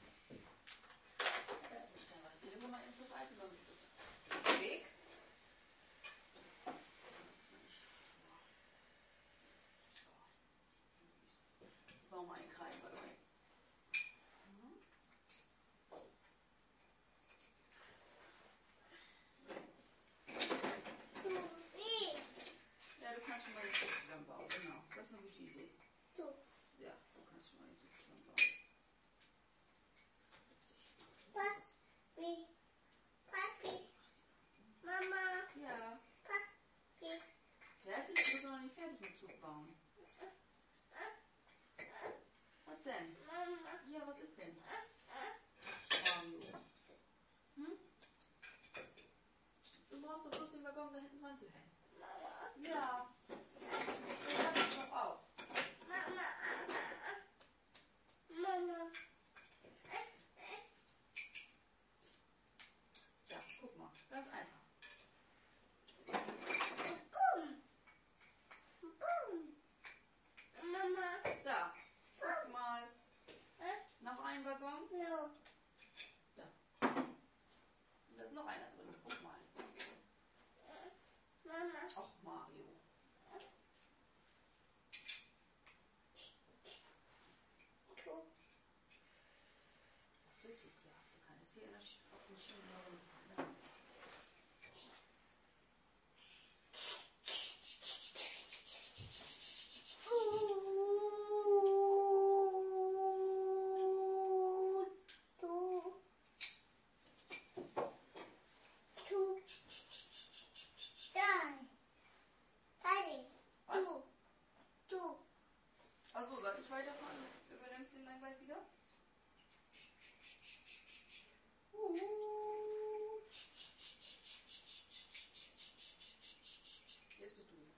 Ich stelle mal das Telefon mal eben zur Seite, sonst ist es im Weg. anzuhängen. Ja. Ich hab das doch auch. Ja, guck mal. Ganz einfach. Da. Guck mal. Noch ein Waggon. Da. Und da ist noch einer drin. Guck mal. Och, Mario. Du kannst hier auf den Schienen herumfahren. Achso, soll ich weiterfahren? Übernimmst du ihn dann gleich wieder? Jetzt bist du wieder.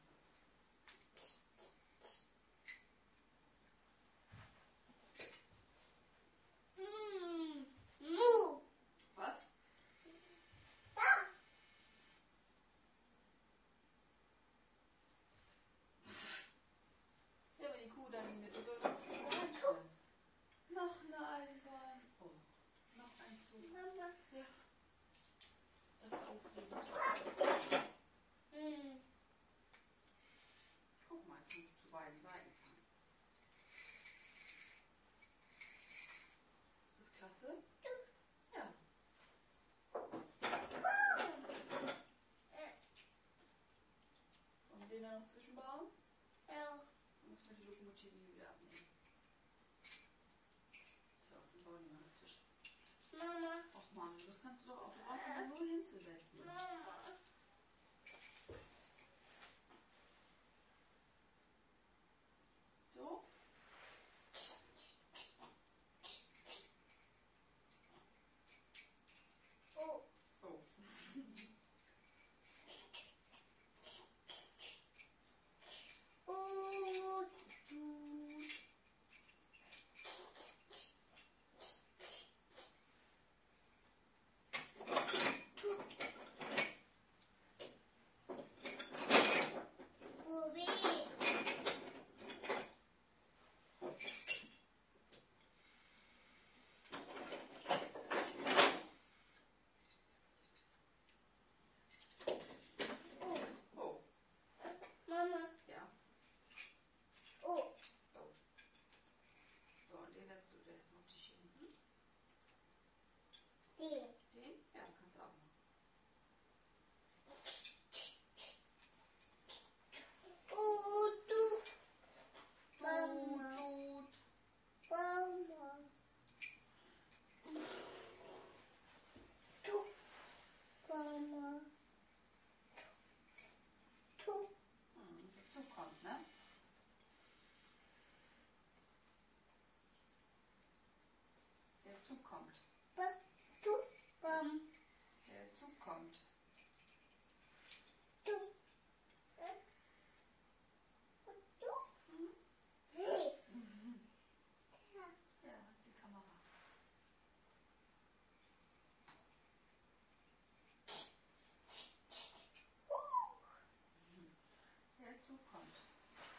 Was? Ja, wenn die Kuh dann in die Mitte soll, dann reinstellen. Noch eine Eisenbahn. Oh, noch ein Zug. Ja. Das ist aufregend. Guck mal, jetzt kannst du zu beiden Seiten fahren. Ist das klasse? Ja. Wollen wir den da noch zwischenbauen? Dann müssen wir die Lokomotive hier wieder abnehmen. So, dann bauen wir mal dazwischen. Och Mann, das kannst du doch auch. Du brauchst ihn nur hinzusetzen. So. Oh. Oh. Ja. Oh. So, und den setzt du dir jetzt mal auf die Schienen. Den? Ja, kannst du auch machen. Der Zug kommt, ne? Der Zug kommt. Der Zug kommt. Ja, das ist die Kamera. Der Zug kommt.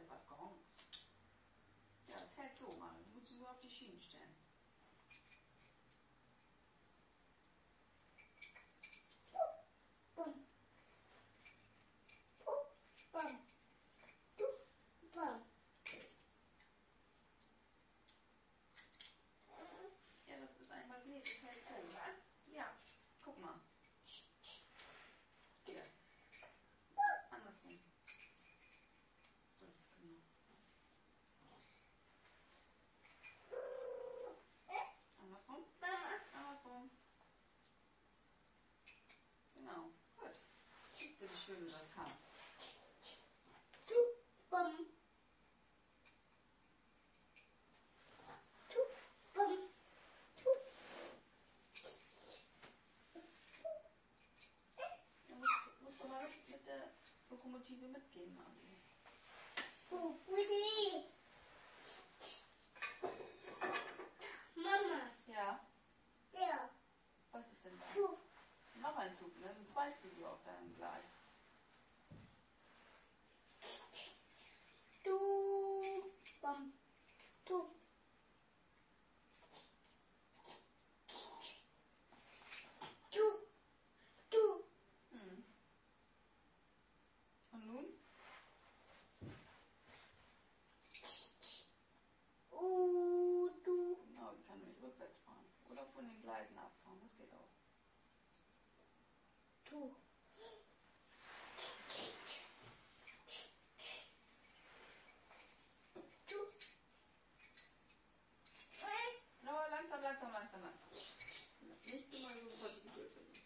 Waggons. Ja, das hält so, Mario. Du musst ihn nur auf die Schienen stellen. Bum. Bum. Bum. Bum. Ja, das ist ein Magnet, das hält so. Ja, guck mal. Hier. Andersrum. So, genau. Andersrum. Mama. Andersrum. Genau. Gut. Siehst du, wie schön du das kannst. Bum. Bum. Du musst du mal mit der Lokomotive mitgehen, Mario. Willi. Mama. Ja, Der. was ist denn da? Tu. Noch ein Zug, ne? Sind zwei Züge auf deinem Gleis. Du. Bum. Tu. Tu. Tu. Hm. Und nun? Du. Genau, die kann nämlich rückwärts fahren. Oder von den Gleisen abfahren, das geht auch. Tu. Tu. No, langsam, langsam, langsam, langsam. Nicht immer so sofort die Geduld verlieren.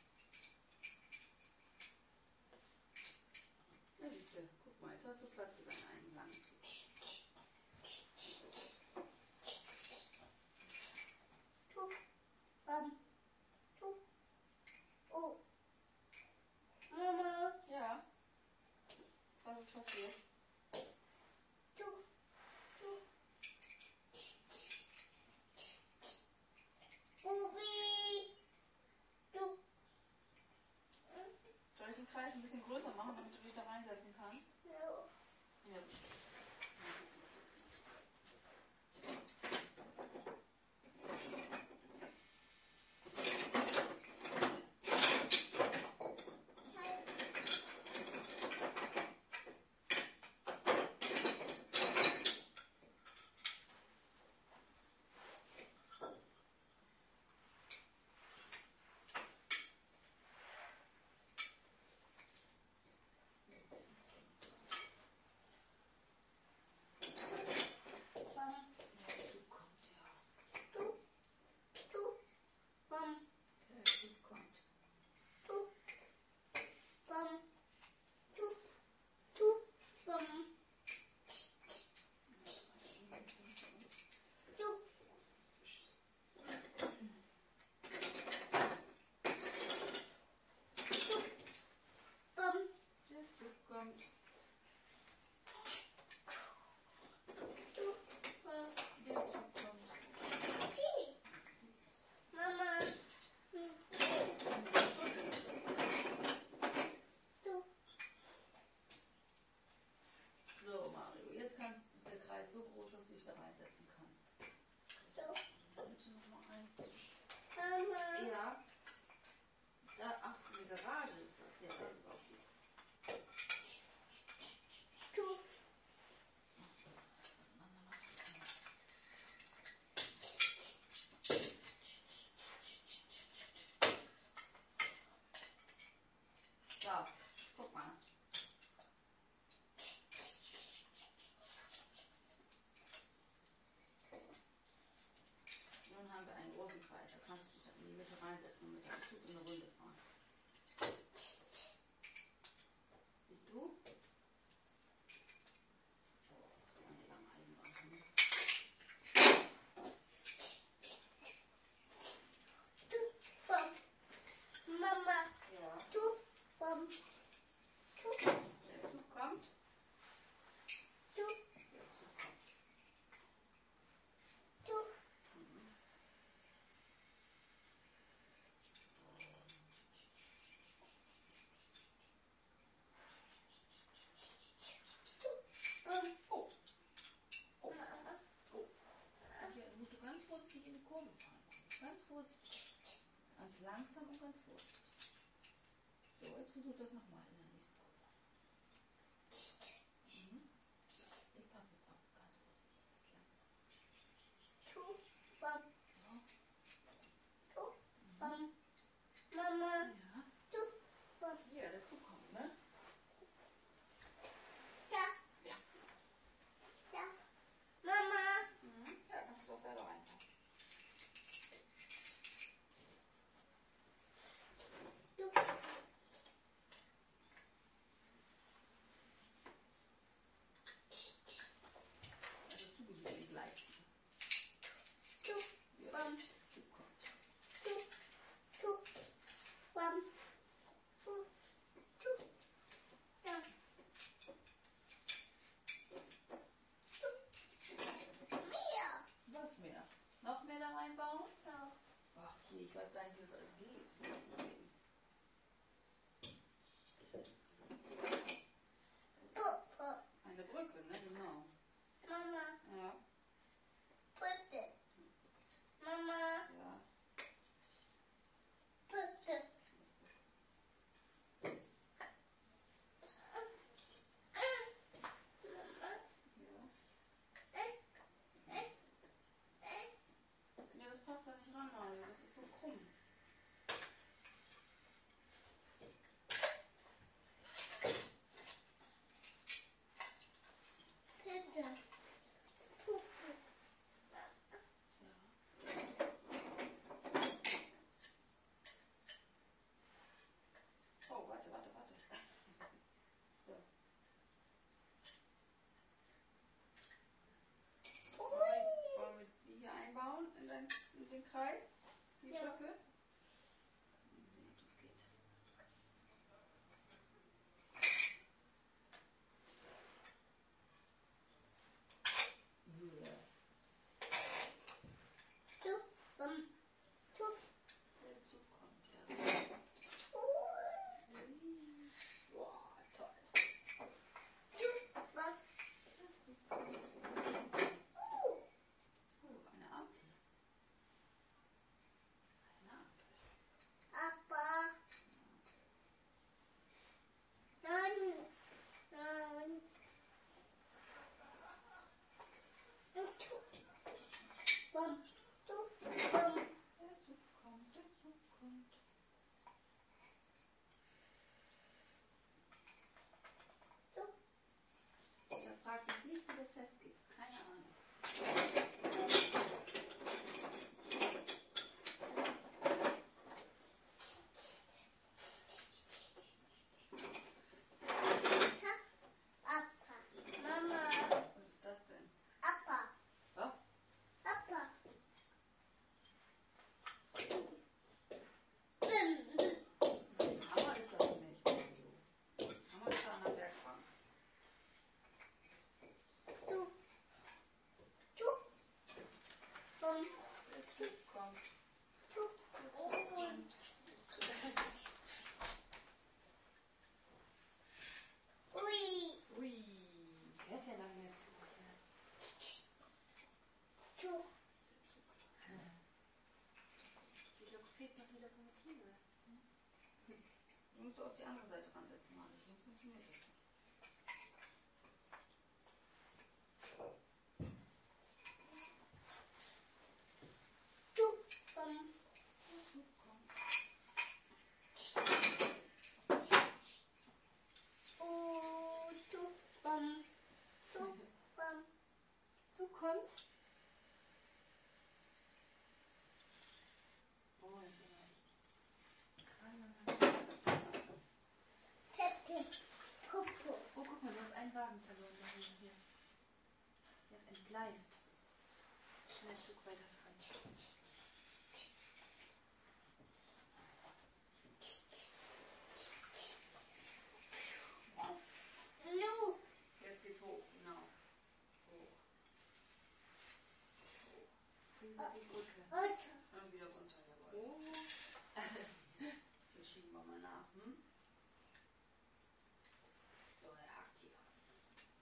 Ja, siehst du, guck mal, jetzt hast du Platz für deinen einen langen Zug. Tu. Bum. Tu. Oh. Mama. Ja. Was ist passiert? Tu. Tu. Bubi. Tu. Soll ich den Kreis ein bisschen größer machen, damit du dich da reinsetzen kannst? Ja. Ja. Bum. Der Zug kommt, ja. Tu. Tu. Bum. Der Zug kommt. Tu. Bum. Tu. Tu. Bum. Tu. Bum. Der Zug kommt. Tu. Bum. Der Zug kommt. Mama. Tu. So, Mario, jetzt ist der Kreis so groß, dass du dich da reinsetzen kannst. Tu. Bitte nochmal ein. Mama. Ja. Da, ach, eine Garage ist das hier. Das ist auch gut. Tu. So, guck mal. Nun haben wir einen großen Kreis. Da kannst du dich dann in die Mitte reinsetzen und mit deinem Zug in eine Runde fahren. langsam und ganz wurscht. So, jetzt versuch das nochmal in der nächsten Runde. Mhm. Ich passe mit auf, ganz vorsichtig, langsam. Bam. So. Bam. Mama. Ja. Bam. Hier, dazu kommt, ne? Da. Ja. Da. Mama. Mhm. Ja, kannst du doch selber reinpacken. Du. Also zugewiesen die Gleise. Du. Ja. Bam. Dazu kommt. Du. Bam. Du. Da. Mehr. Was mehr? Noch mehr da reinbauen? Ja. Ach je, ich weiß gar nicht, wie das alles geht. Puppe. Eine Brücke, ne? Genau. Mama. Ja. Puppe. Mama. Ja. Puppe. Ja, das passt da nicht ran, Mario. Das ist so krumm. Puppe. Puppe. Oh, warte. So. Wollen wir die hier einbauen in den Kreis? Die Ja. Brücke? Mal sehen, ob das geht. Yeah. Du. Bam. Du. Dazu kommt, ja. Wow, toll. Du. Bam. Oh, eine Ampel. Eine Ampel. Appa. Nein. Nein. Du. Bam. Du. Bam. Dazu kommt. Du. Da fragt mich nicht, wie das festgeht. Keine Ahnung. Appa. Mama. Was ist das denn? Appa. Was? Appa. Bim. Hammer ist das nicht. Hammer ist da an der Werkbank. Du. Du. Bam. Dazu kommt. Du. Ui. Ui, der ist ja lang jetzt. Du. Die fehlt noch die Lokomotive. Du musst du auf die andere Seite ransetzen, Marius, sonst funktioniert das nicht. Du. Bam. Dazu kommt. Du. Bam. Du. Bam. So kommt. Oh, das ist aber echt. Peppe. Puppe. Oh, guck mal, du hast einen Wagen verloren. Hier. Der ist entgleist. Schnell ein Stück weiter fahren. Nu. Jetzt geht's hoch, genau. Hoch. Über die Brücke. Und. Und wieder runter, jawohl. Oh. Das schieben wir mal nach, hm? So, er hakt hier.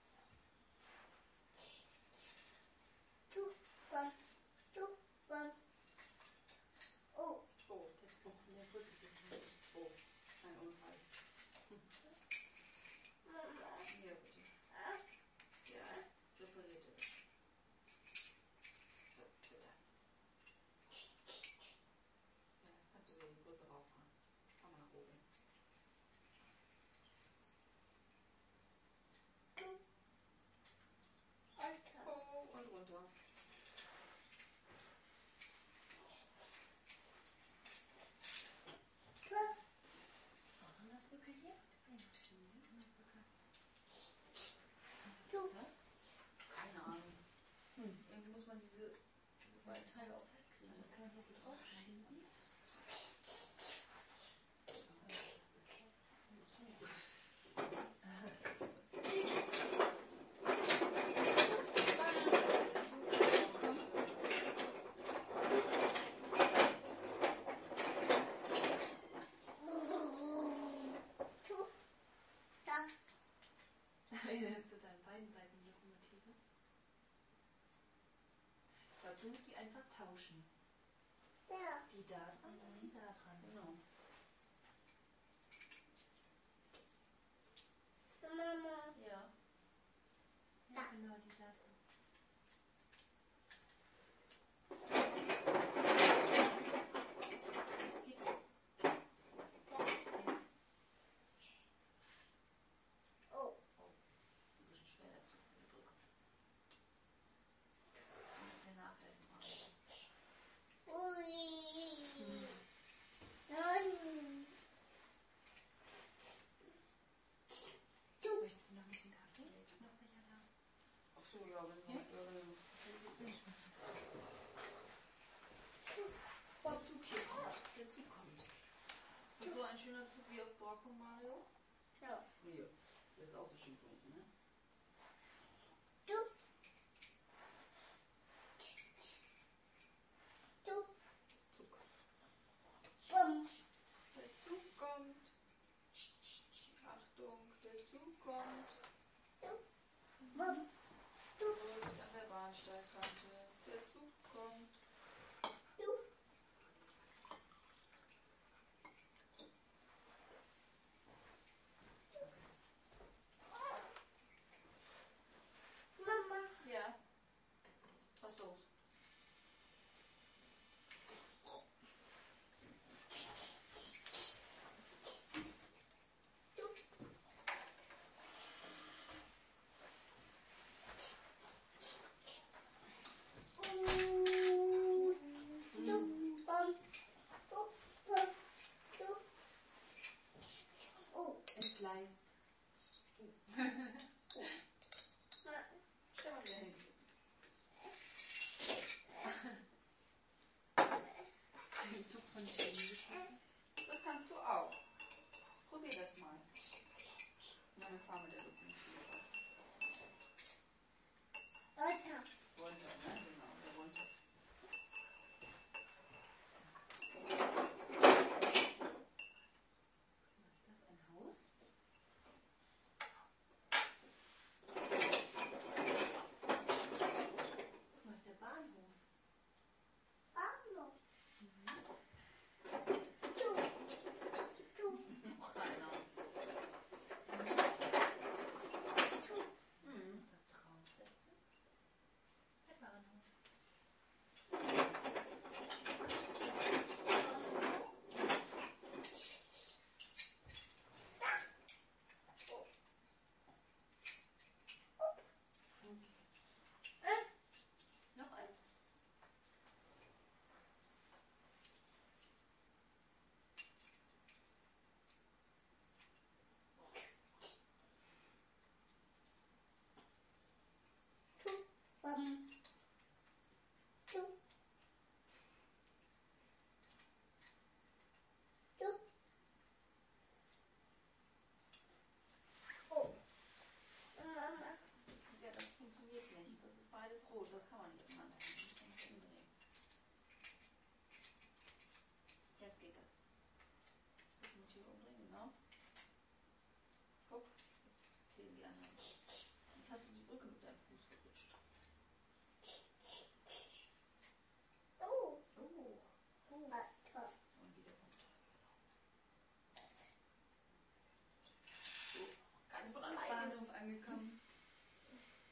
Du. Bam. Du. Bam. von der Brücke gefallen. Oh, ein Unfall. Mama. Hier bitte. Ja, repariert es. So, bitte. Ja, jetzt kannst du wieder die Brücke rauffahren. Fahr mal nach oben. Alter. Oh, und runter. Ist auch an der Brücke hier? Ja, an der Brücke. Was ist das? Keine Ahnung. Irgendwie muss man diese beiden Teile auch festkriegen. Das kann man hier so draufschieben. Zu deinen beiden Seiten die Lokomotive. Ich glaube, du musst die einfach tauschen. Ja. Die da dran und die da dran. Genau. Mama. Ja. Ja, genau, die da dran. Geht jetzt? Oh. Ein bisschen schwer dazu für die Brücke. Ein bisschen nachhelfen. Ui. Nein. Möchtest du noch ein bisschen Kaffee? Ist noch welcher da? Ach so, ja, wenn Ja? Der Zug hier kommt. Der Zug kommt. Ist das so ein schöner Zug wie auf Borkum, Mario? Ja. Ja. Der ist auch so schön bunten, ne? Du. Du. Zug. Bum. Der Zug kommt. Achtung, der Zug kommt. Bum. Vorsicht an der Bahnsteigkante. Der Zug kommt. Du. Mama. Ja. Was los?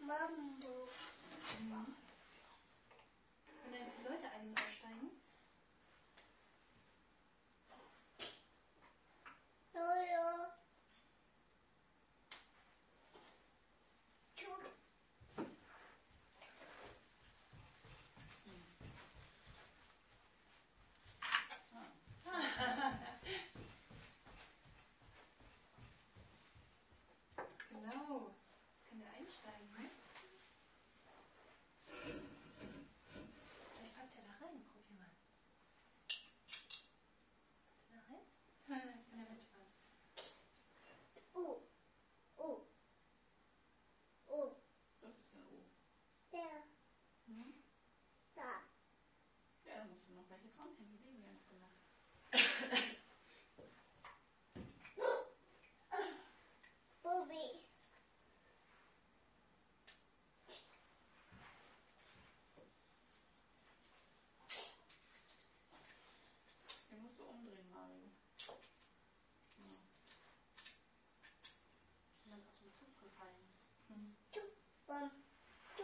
Bambu. Können da jetzt die Leute ein- und aussteigen? Jojo. Tu. Genau. Jetzt kann der einsteigen, ne? Vielleicht passt der da rein. Probier mal. Passt der da rein? Kann er mitfahren? Oh. Oh. Oh. Das ist der O. Der. Hm? Da. Ja, da musst du noch welche dranhängen. Die liegen ja noch genau. Bubi. Den musst du umdrehen, Mario. Ja. Ist jemand aus dem Zug gefallen? Tu. Bam. Tu.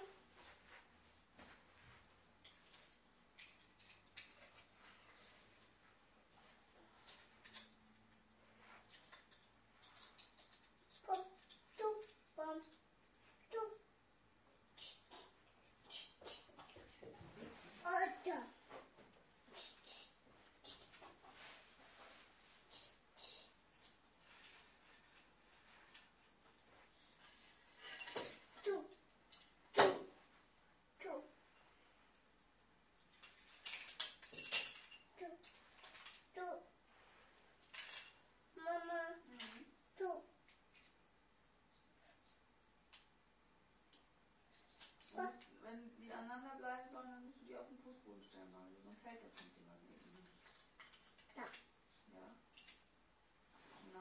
Bam. Tu. Bam. Tu. Ist jetzt im Weg. Otter. Tu. Tu. Tu. Tu. Tu. Mama. Tu. Und wenn die aneinander bleiben sollen, dann musst du die auf den Fußboden stellen, Mario. Sonst hält das mit dem eben nicht. Da. Ja. Genau.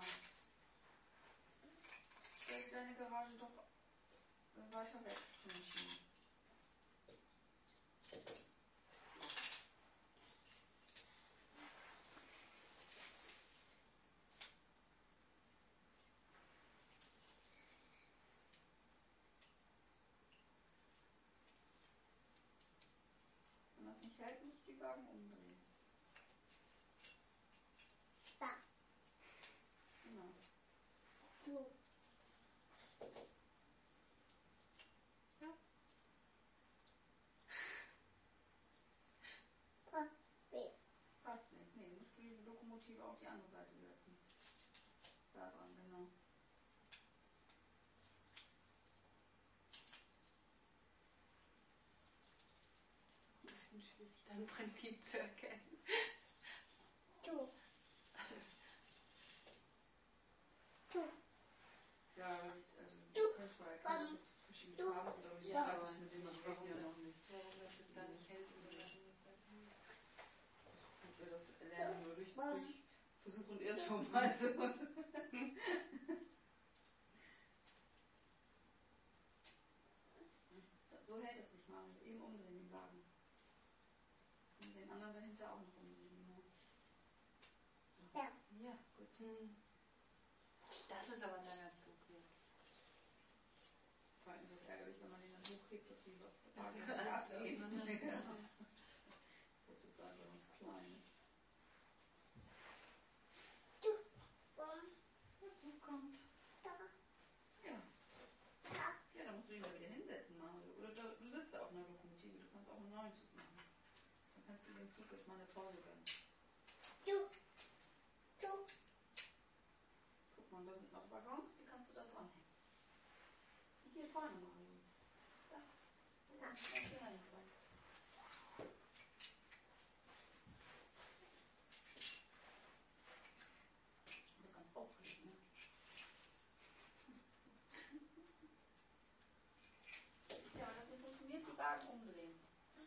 Stell deine Garage doch weiter weg von den Schienen. Wenn das nicht hält, musst du die Wagen umdrehen. Da. Genau. Tu. Papi. Passt nicht. Nee, musst du die Lokomotive auf die andere Seite setzen. Da dran, genau. Ein bisschen schwierig, dein Prinzip zu erkennen. Tu. Tu. Ja, also Du, du kannst zwar erkennen, dass es verschiedene du, Farben sind, aber die ja, Farben aber sind mit dem nicht, Magneten warum ja das, noch nicht. warum das jetzt da nicht hält oder was. Wir das lernen nur durch Versuch und Irrtum. Also. So hält es nicht, Mario. Eben umdrehen den Wagen. Und den anderen dahinter auch noch umdrehen. Genau. So. Ja. Ja, gut. Das ist aber ein langer Zug jetzt. Vor allem ist es ärgerlich, wenn man den dann hochhebt, dass die Wagen Ja, wieder alles abgehen. auseinander. Das ist einfach noch zu klein. Tu. Bam. Dazu kommt. Da. Ja. Da. Ja, dann musst du ihn da wieder hinsetzen, Mario. Oder du sitzt da auf einer Lokomotive, du kannst auch einen neuen Zug machen. Dann kannst du dem Zug jetzt mal eine Pause gönnen. Tu. Tu. Guck mal, da sind noch Waggons, die kannst du da dranhängen. Hier vorne, Mario. Da. Da. Ganz genau sein. Du bist ganz aufgeregt, ne? Ja, wenn das nicht funktioniert, die Wagen umdrehen.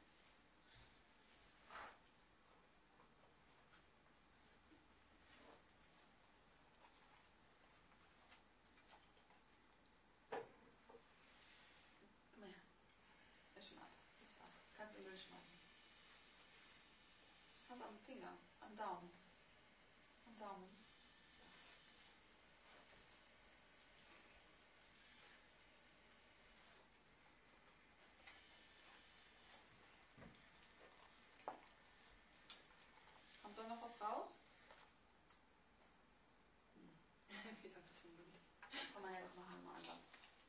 Komm her. Ist schon ab. Ist ab. Kannst in den Müll schmeißen. Hast am Finger, am Daumen. Am Daumen. machen wir mal anders.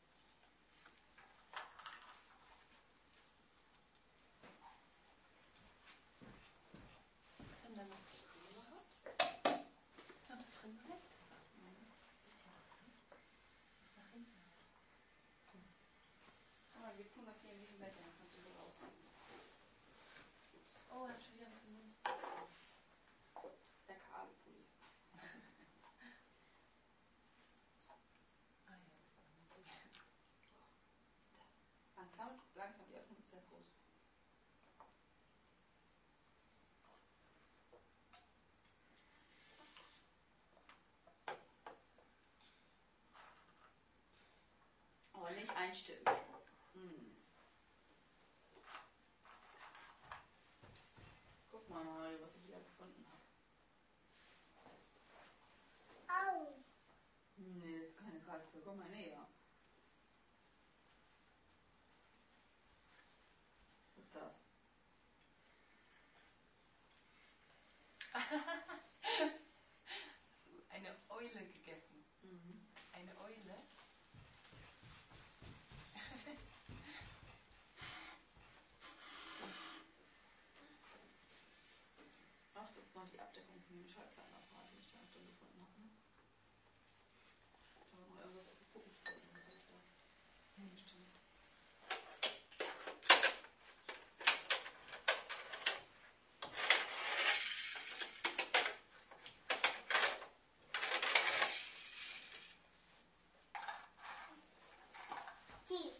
Was ist denn da noch was drin überhaupt? Ist noch was drin bereits? Bisschen. Bis nach hinten. Aber wir tun das hier in diesem Bett, dann kannst du wieder rausnehmen. Oh, hast schon wieder was im Mund. Lecker Alufolie. Ah ja, das war gut. Langsam, die Öffnung ist sehr groß. Aber nicht einstimmen. Guck mal, Mario, was ich hier gefunden habe. Au. Nee, das ist keine Katze. Komm mal näher. Was ist das? Eine Eule gegessen. Eine Eule? Ach, das ist noch die Abdeckung von dem Schallplattenapparat, den ich da schon gefunden habe. Ne? Da war noch irgendwas auf die Puppenspur. Stimmt. Die.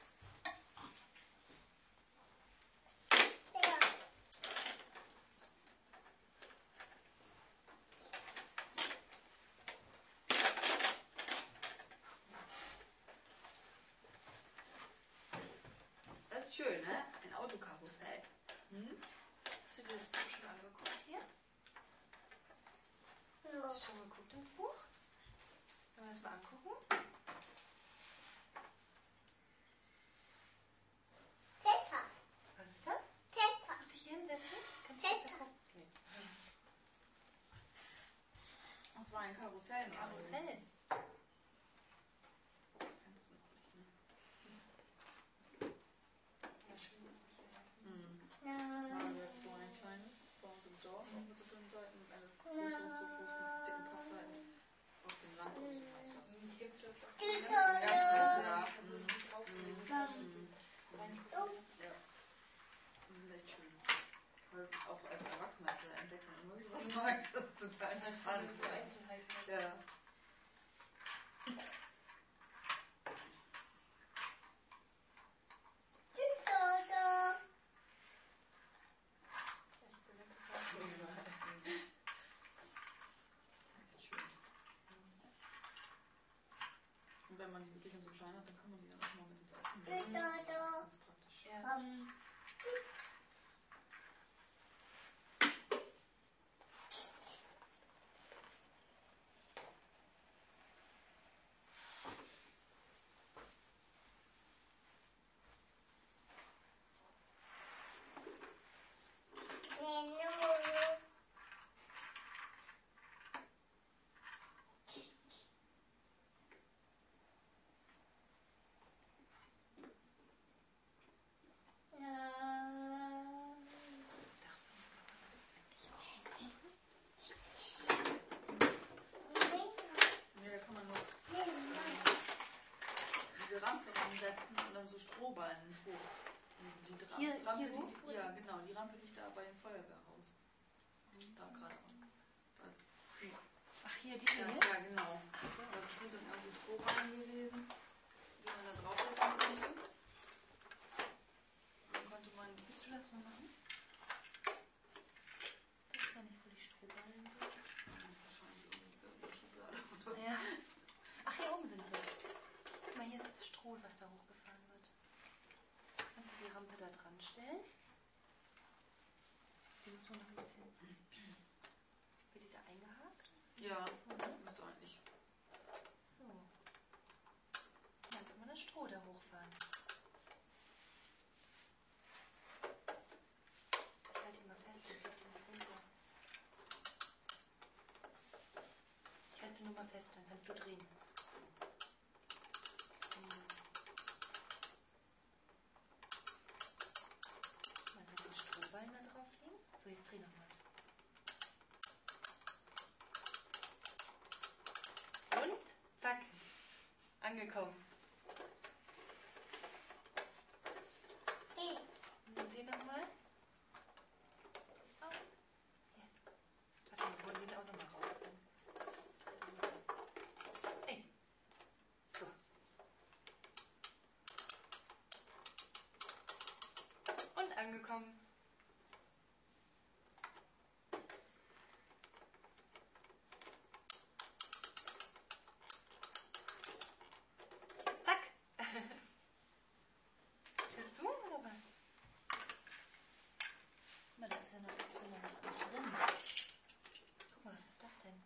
Der. Das ist schön, ne? Ein Autokarussell. Hast du dir das Buch schon angeguckt hier? Hast du schon geguckt ins Buch? Sollen wir das mal angucken? Teta. Was ist das? Teta. Kannst du dich hier hinsetzen? Kannst du das ja gucken? Nee. Das war ein Karussell. Ein Karussell. Das kennst du noch nicht, ne? Ja, schön. Mario hat so ein kleines bei uns im Dorf, auch mit so dünnen Seiten, mit einer großen, so groß mit dicken Pappseiten auf dem Land oder so heißt das. Die gibt es, glaube ich, auch Die schon. Sonne. Ja, stimmt, ja. Also die drauflegen können. Reingucken. Ja. Die sind echt schön. Weil auch als Erwachsener entdeckt man immer wieder was Neues. Das ist total spannend. So Einzelheiten. Ja. Dodo. Echt so nett, das hast du überall. Echt schön. Und wenn man die wirklich so klein hat, dann kann man die dann auch mal mit ins Essen nehmen. Das ist ganz praktisch. Ja. Das Dach von dem Papa ist eigentlich auch. Nee, da kann man nur diese Rampe ansetzen und dann so Strohballen hoch. Und die Hier Rampe, hoch, die, ja, genau, die Rampe liegt da bei dem Feuerwehrhaus. Da gerade auch. Da ist die, Ach, hier, diese ja, hier? ja, genau. Da sind dann irgendwie Strohballen gewesen, die man da draufsetzen konnte. Dann konnte man. Willst du das mal machen? Ich weiß gar nicht, wo die Strohballen sind. Wahrscheinlich irgendeine Schublade oder. Ja. Ach, hier oben sind sie. Guck mal, hier ist das Stroh, was da hochgefahren wird. Kannst du die Rampe da dran stellen? Die muss man noch ein bisschen. Wird die da eingehakt? Ja, So, ne? müsste eigentlich. So. Dann kann man das Stroh da hochfahren. Ich halte ihn mal fest, ich krieg den nicht runter. Ich halte sie nur mal fest, dann kannst du drehen. So. Und zack, angekommen. Nimm den nochmal. Auf. Ja. Warte, wir holen den auch nochmal raus. Ey. So. Und angekommen. Zack. Tür zu oder was? Na, da ist ja noch was drin. Guck mal, was ist das denn?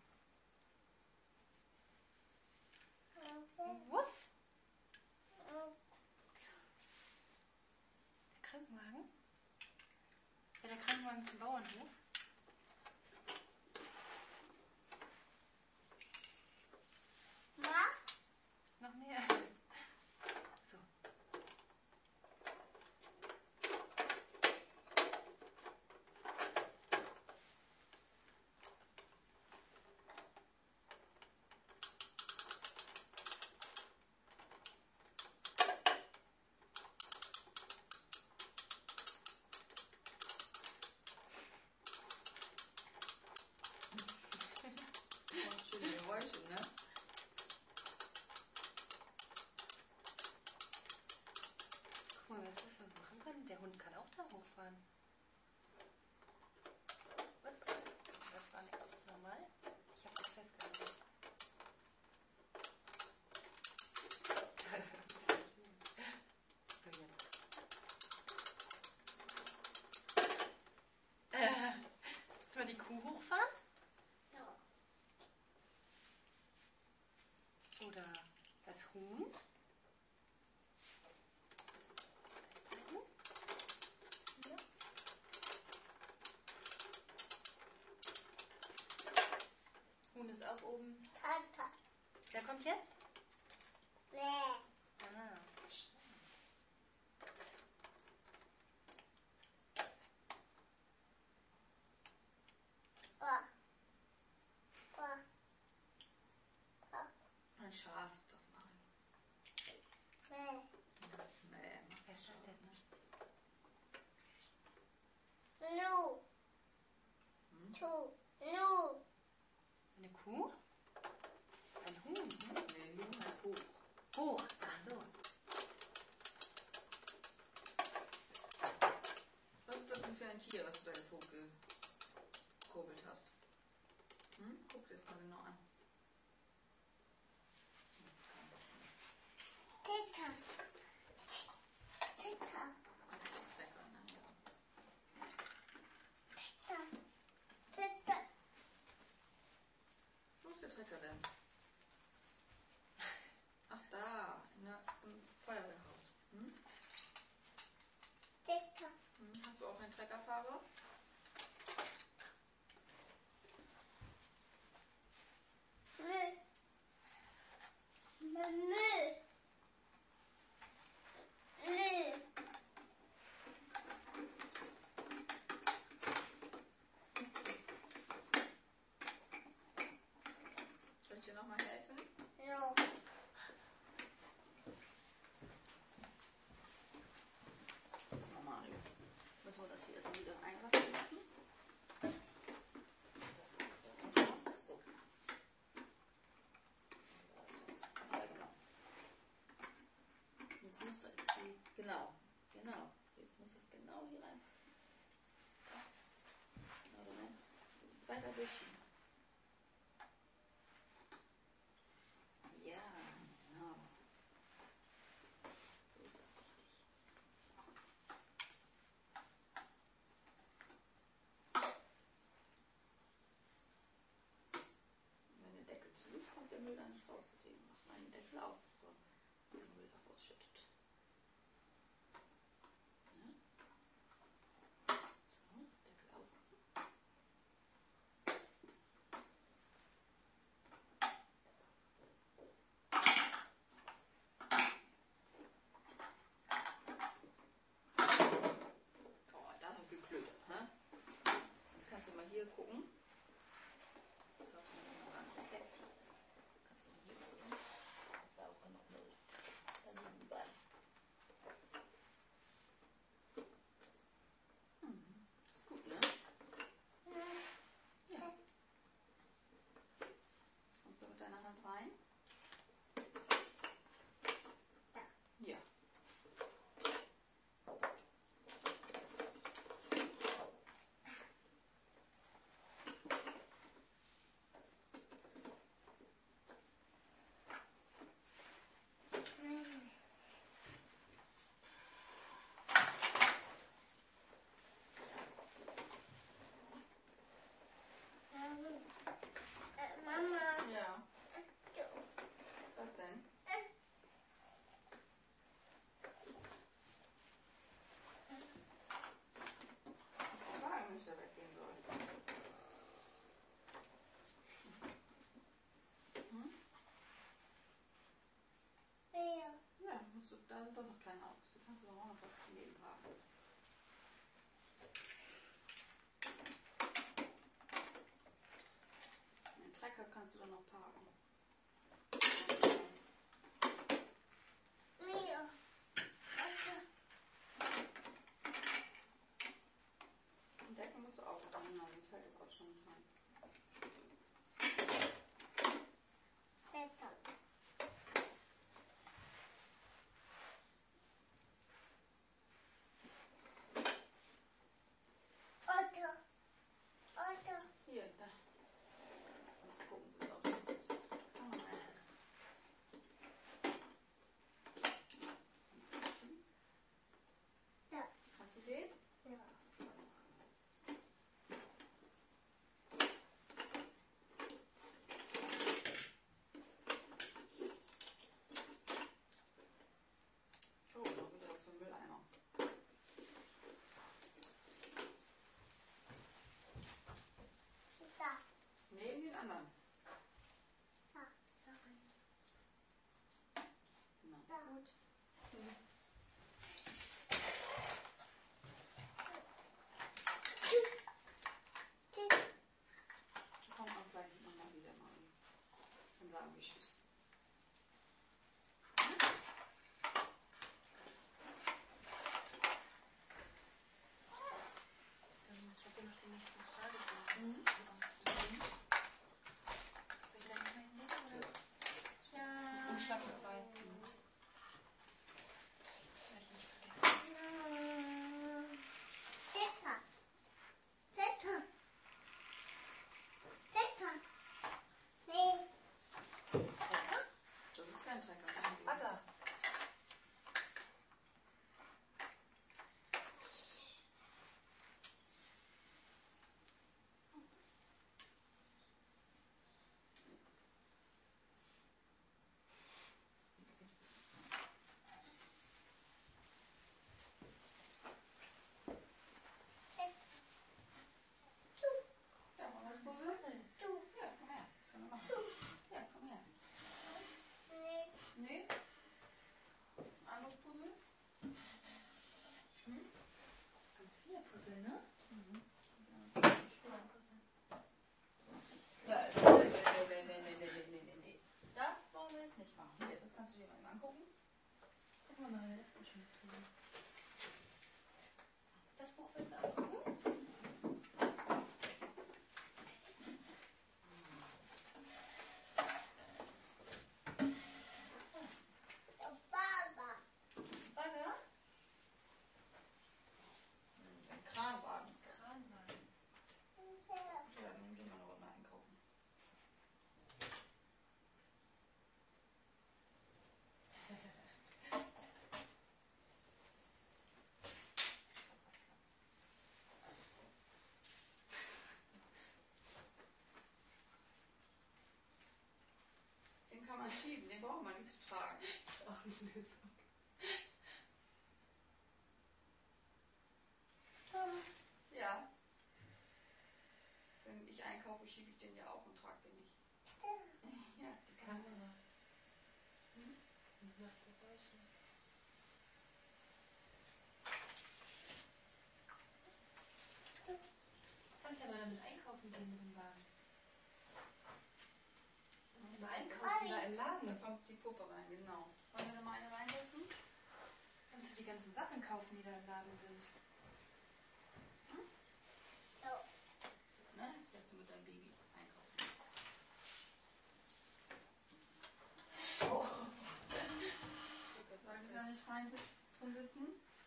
Wuff. Der Krankenwagen? Ja, der Krankenwagen zum Bauernhof. Noch mehr. So. Schöne Geräusche, ne? Guck mal, was das so machen kann. Der Hund kann auch da hochfahren. Das war nicht normal. Ich habe das festgehalten. Müssen wir die Kuh hochfahren? Oder das Huhn? Ja. Huhn ist auch oben. Wer kommt jetzt? Ah, Ein Schaf ist das mal. Nee, wer ist das denn? Eine Kuh? Ein Huhn? Hm? Nee, Lu heißt hoch. Hoch. Ach so. Was ist das denn für ein Tier, was du da jetzt hochgekurbelt hast? Hm? Guck dir das mal genau an. Trecker, ne? Wo ist der Trecker denn? Ach, da, im Feuerwehrhaus. Hm? Hast du auch einen Treckerfahrer? Soll ich dir nochmal helfen? Mario. Müssen wir das hier erstmal wieder einlassen lassen? So. Ja, genau. Jetzt muss das, genau. Jetzt muss das genau hier rein. Weiter durchschieben. Ja, genau. So ist das richtig. Wenn der Deckel zu ist, kommt der Müll da nicht raus. Deswegen macht man den Deckel auf, bevor der Müll da rausschüttet. Ja. So, Deckel auf. Oh, das hat geklötet, hä? Jetzt kannst du mal hier gucken. Das hast du mal entdeckt. Kannst du Trecker kannst du dann noch parken. Mir. Den Deckel musst du auch dran machen, sonst fällt das auch schon nicht rein. Teta. Otto. Otto. Hier, da. Kannst du gucken, wie es aussieht. Da. Kannst du sehen? Ja. Oh, noch wieder was für ein Mülleimer. Da. Neben den anderen. Da. Na, Da. gut. Komm auch gleich nochmal wieder mal. Dann sagen wir Tschüss. Ich habe ja noch die nächsten Fragen. Soll ich gleich mal hinlegen oder? Ja. Und Schlag dabei. Werde ich nicht vergessen. Teta. Teta. Teta. Nee. Das ist kein Trecker. Ah, da. Ja, wollen wir das Puzzle? Du. Ja, komm her. Können wir machen. Ja, komm her. Nee. Nee? Anderes Puzzle? Ganz viele Puzzle, ne? Nee. Das wollen wir jetzt nicht machen. Hier, das kannst du dir mal angucken. Guck mal, Maria, das ist ein schönes Puzzle. Das Buch willst du angucken? Was ist das? Baba. Bagger? Ein Kranwagen ist das. Kranwagen. Ja, dann gehen wir noch mal einkaufen. Den kann man schieben, den braucht man nicht zu tragen. Auch eine Lösung. Ja. Wenn ich einkaufe, schiebe ich den ja auch und trage den nicht. Ja, Die Kamera. Und macht Geräusche. Kannst ja mal damit einkaufen gehen mit dem Wagen. Kannst ja mal einkaufen da im da Laden. kommt die Puppe rein, genau. Wollen wir da mal eine reinsetzen? Kannst du die ganzen Sachen kaufen, die da im Laden sind. Ne? Jetzt fährst du mit deinem Baby einkaufen. Oh. Sollen Sie da nicht rein drin sitzen?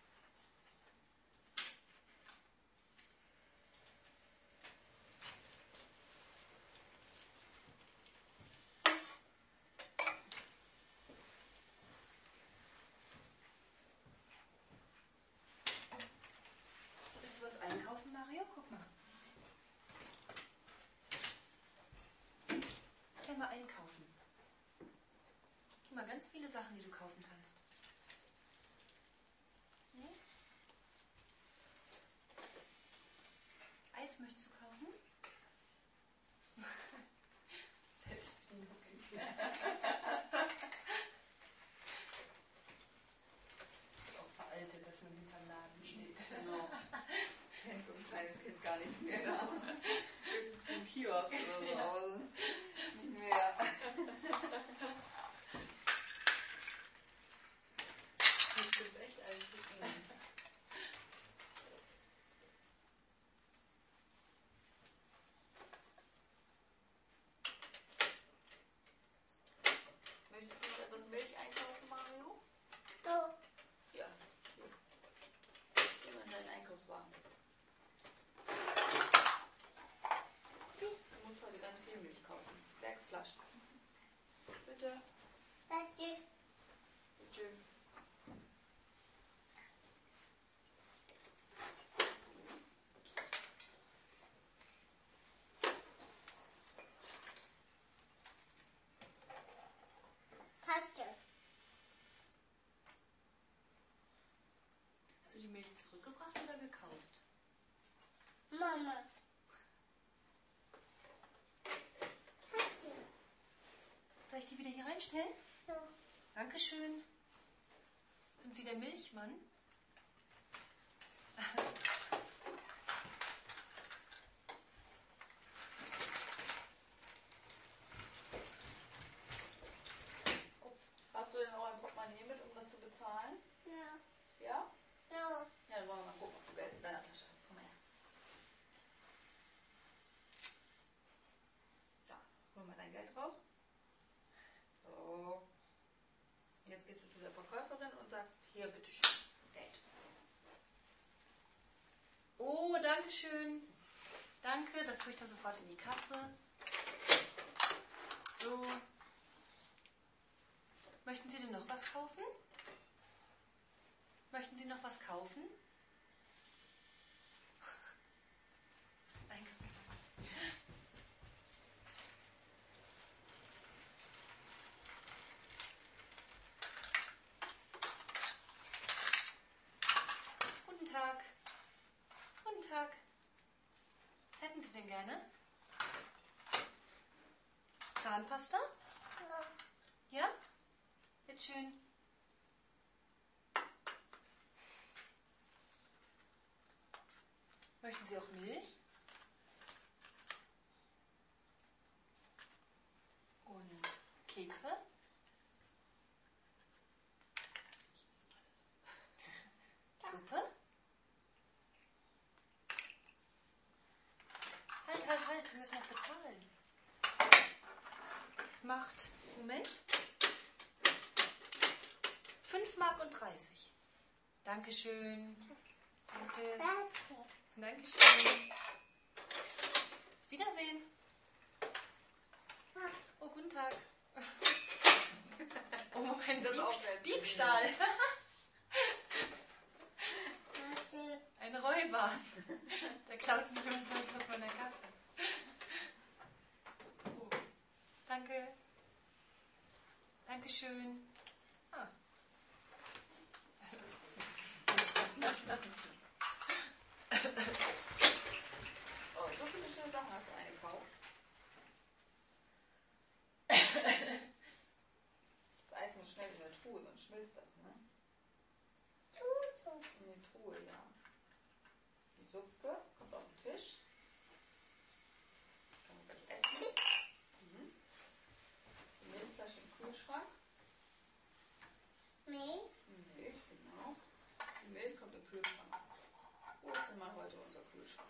Willst du was einkaufen, Mario? Guck mal. Kannst ja mal einkaufen. Guck mal, ganz viele Sachen, die du kaufen kannst. Nee? Eis möchtest du kaufen? Selbst auch veraltet, dass man hinterm Laden steht. Genau. Kennt so ein kleines Kind gar nicht mehr. Höchstens vom Kiosk oder so. Aber sonst warm. Du musst heute ganz viel Milch kaufen. 6 Flaschen. Bitte. Danke. Bitte. Danke. Hast du die Milch zurückgebracht oder gekauft? Mama. Danke. Soll ich die wieder hier reinstellen? Ja. Dankeschön. Sind Sie der Milchmann? Hast du denn auch ein Portemonnaie mit, um das zu bezahlen? Ja. Ja? Ja. Ja, dann wollen wir mal gucken, ob du Geld in deiner Tasche hast. Komm mal her. Da, hol mal dein Geld raus. So. Jetzt gehst du zu der Verkäuferin und sagst, hier, bitteschön, Geld. Oh, danke schön. Danke, das tue ich dann sofort in die Kasse. So. Möchten Sie denn noch was kaufen? Möchten Sie noch was kaufen? Guten Tag. Guten Tag. Was hätten Sie denn gerne? Zahnpasta? Ja. Ja? Bitte schön. Möchten Sie auch Milch? Und Kekse? Suppe? Halt, wir müssen noch bezahlen. Es macht, Moment, 5,30 Mark. Dankeschön. Danke. Danke. Dankeschön. Wiedersehen. Oh, guten Tag. Oh, Moment, Das ist auch sehr Diebstahl. Danke. Ein Räuber. Der klaut mir irgendwas von der Kasse. Oh. Danke. Dankeschön. Ah. Oh, so viele schöne Sachen hast du eingekauft. Das Eis muss schnell in der Truhe, sonst schmilzt das, ne? In die Truhe, ja. Die Suppe kommt auf den Tisch. Kann man gleich essen. Mhm. Die Milchflasche im Kühlschrank. Milch. Milch, genau. Die Milch kommt im Kühlschrank. Wo ist denn mal heute unser Kühlschrank?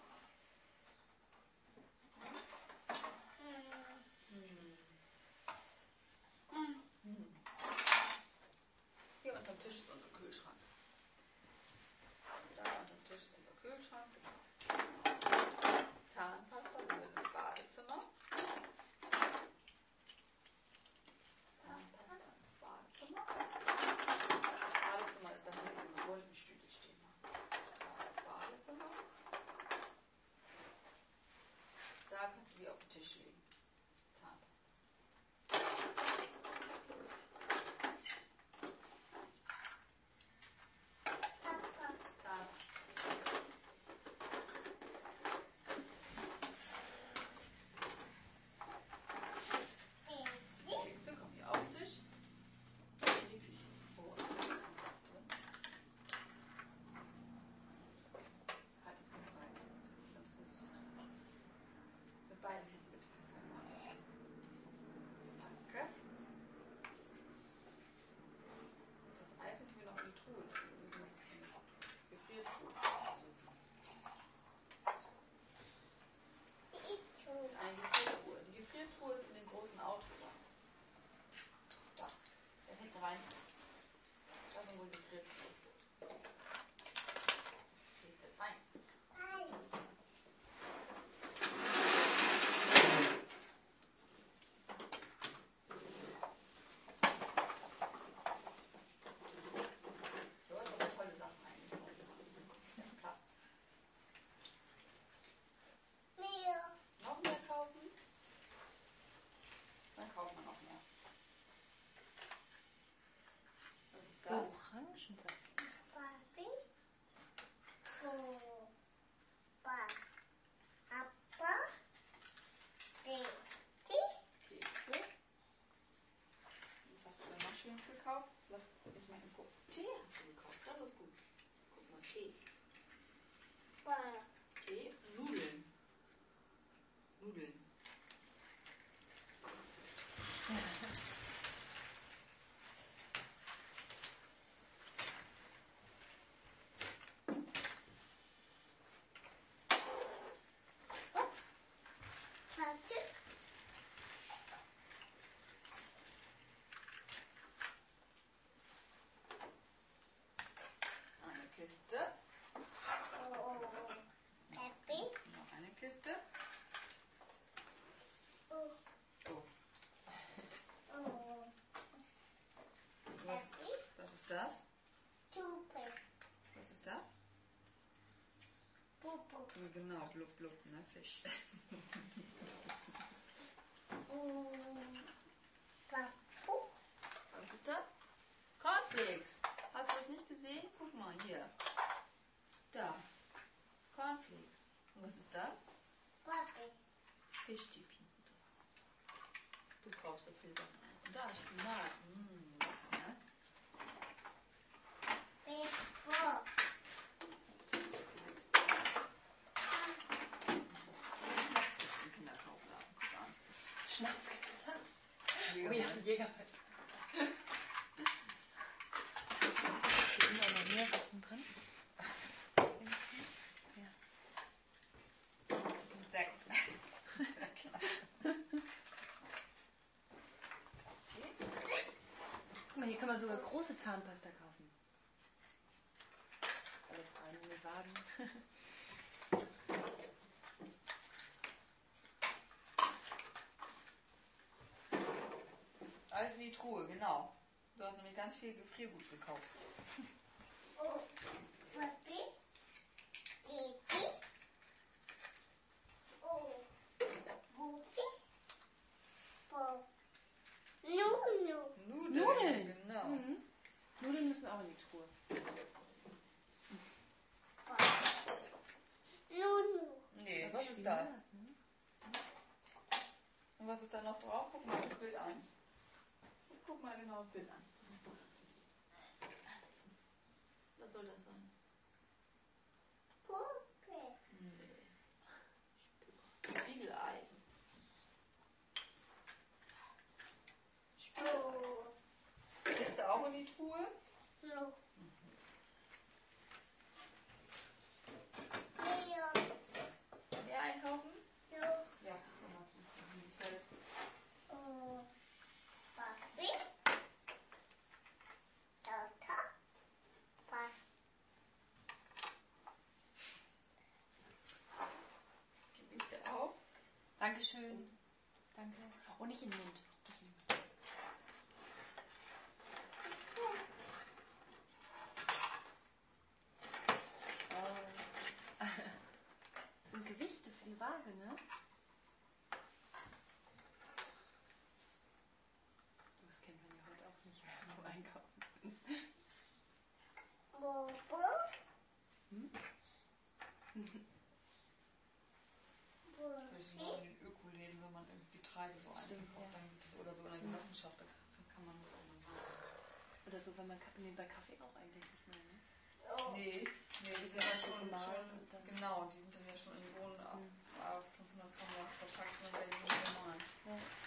Hier unterm Tisch ist unser Kühlschrank. Da unterm Tisch ist unser Kühlschrank. Genau. gekauft? Lass mich mal gucken. Tee hast du gekauft, das ist gut. Guck mal, Tee. Ball. Tee, Nudeln. Nudeln. Katze. Eine Kiste. Oh. Happy. Noch eine Kiste. Oh. Oh, Oh. was, Happy. was ist das? Tupe. Was ist das? Pupu. Ja, genau, blub blub, ne? Fisch. Papu. Was ist das? Cornflakes. Hast du das nicht gesehen? Guck mal, hier. Da. Cornflakes. Und was ist das? Papi. Fischstäbchen sind das. Du kaufst so viele Sachen ein. Und da ist Spinat. Lecker, ne? Bebo. Schnaps gibt's im Kinderkaufladen. Guck an. Schnaps gibt's da? Jägermeister. Oh ja, Jägermeister. Hier sind auch noch mehr Sachen drin. Ja. Sekt. Sehr klasse. Okay. Guck mal, hier kann man sogar große Zahnpasta kaufen. Alles rein in den Wagen. Alles in die Truhe, genau. Du hast nämlich ganz viel Gefriergut gekauft. Oh. Papi. Titi. Oh. Bupi. Po. Nunu. Nudeln. Genau. Mhm. Nudeln müssen auch in die Truhe. Nunu. Nee, was ist das? Und was ist da noch drauf? Guck mal das Bild an. Guck mal genau das Bild an. Was soll das sein? Puppe. Nee. Spiegelei. Oh. Ist da auch in die Truhe? No. Leo. Mehr einkaufen? No. Ja, komm mal zu. Ich selbst. Oh. Papi. Tata. Pa. Gebe ich dir auf? Dankeschön. Danke. Oh, nicht in den Mund. Nicht in den Mund. Das sind Gewichte für die Waage, ne? Das kennt man ja heute auch nicht mehr so einkaufen. Bobo. Das ist nur in den Ökoläden, wenn man irgendwie Getreide so Stimmt, einkauft, ja. dann gibt es oder so in der Genossenschaft, da kann man das auch noch machen. Oder so, wenn man bei Kaffee auch eigentlich nicht mehr, ne? Nee, die sind ja schon, gemahlen und dann- genau, die sind dann ja schon in Bohnen 500 Gramm verpackt und dann werden die gemahlen. Ja.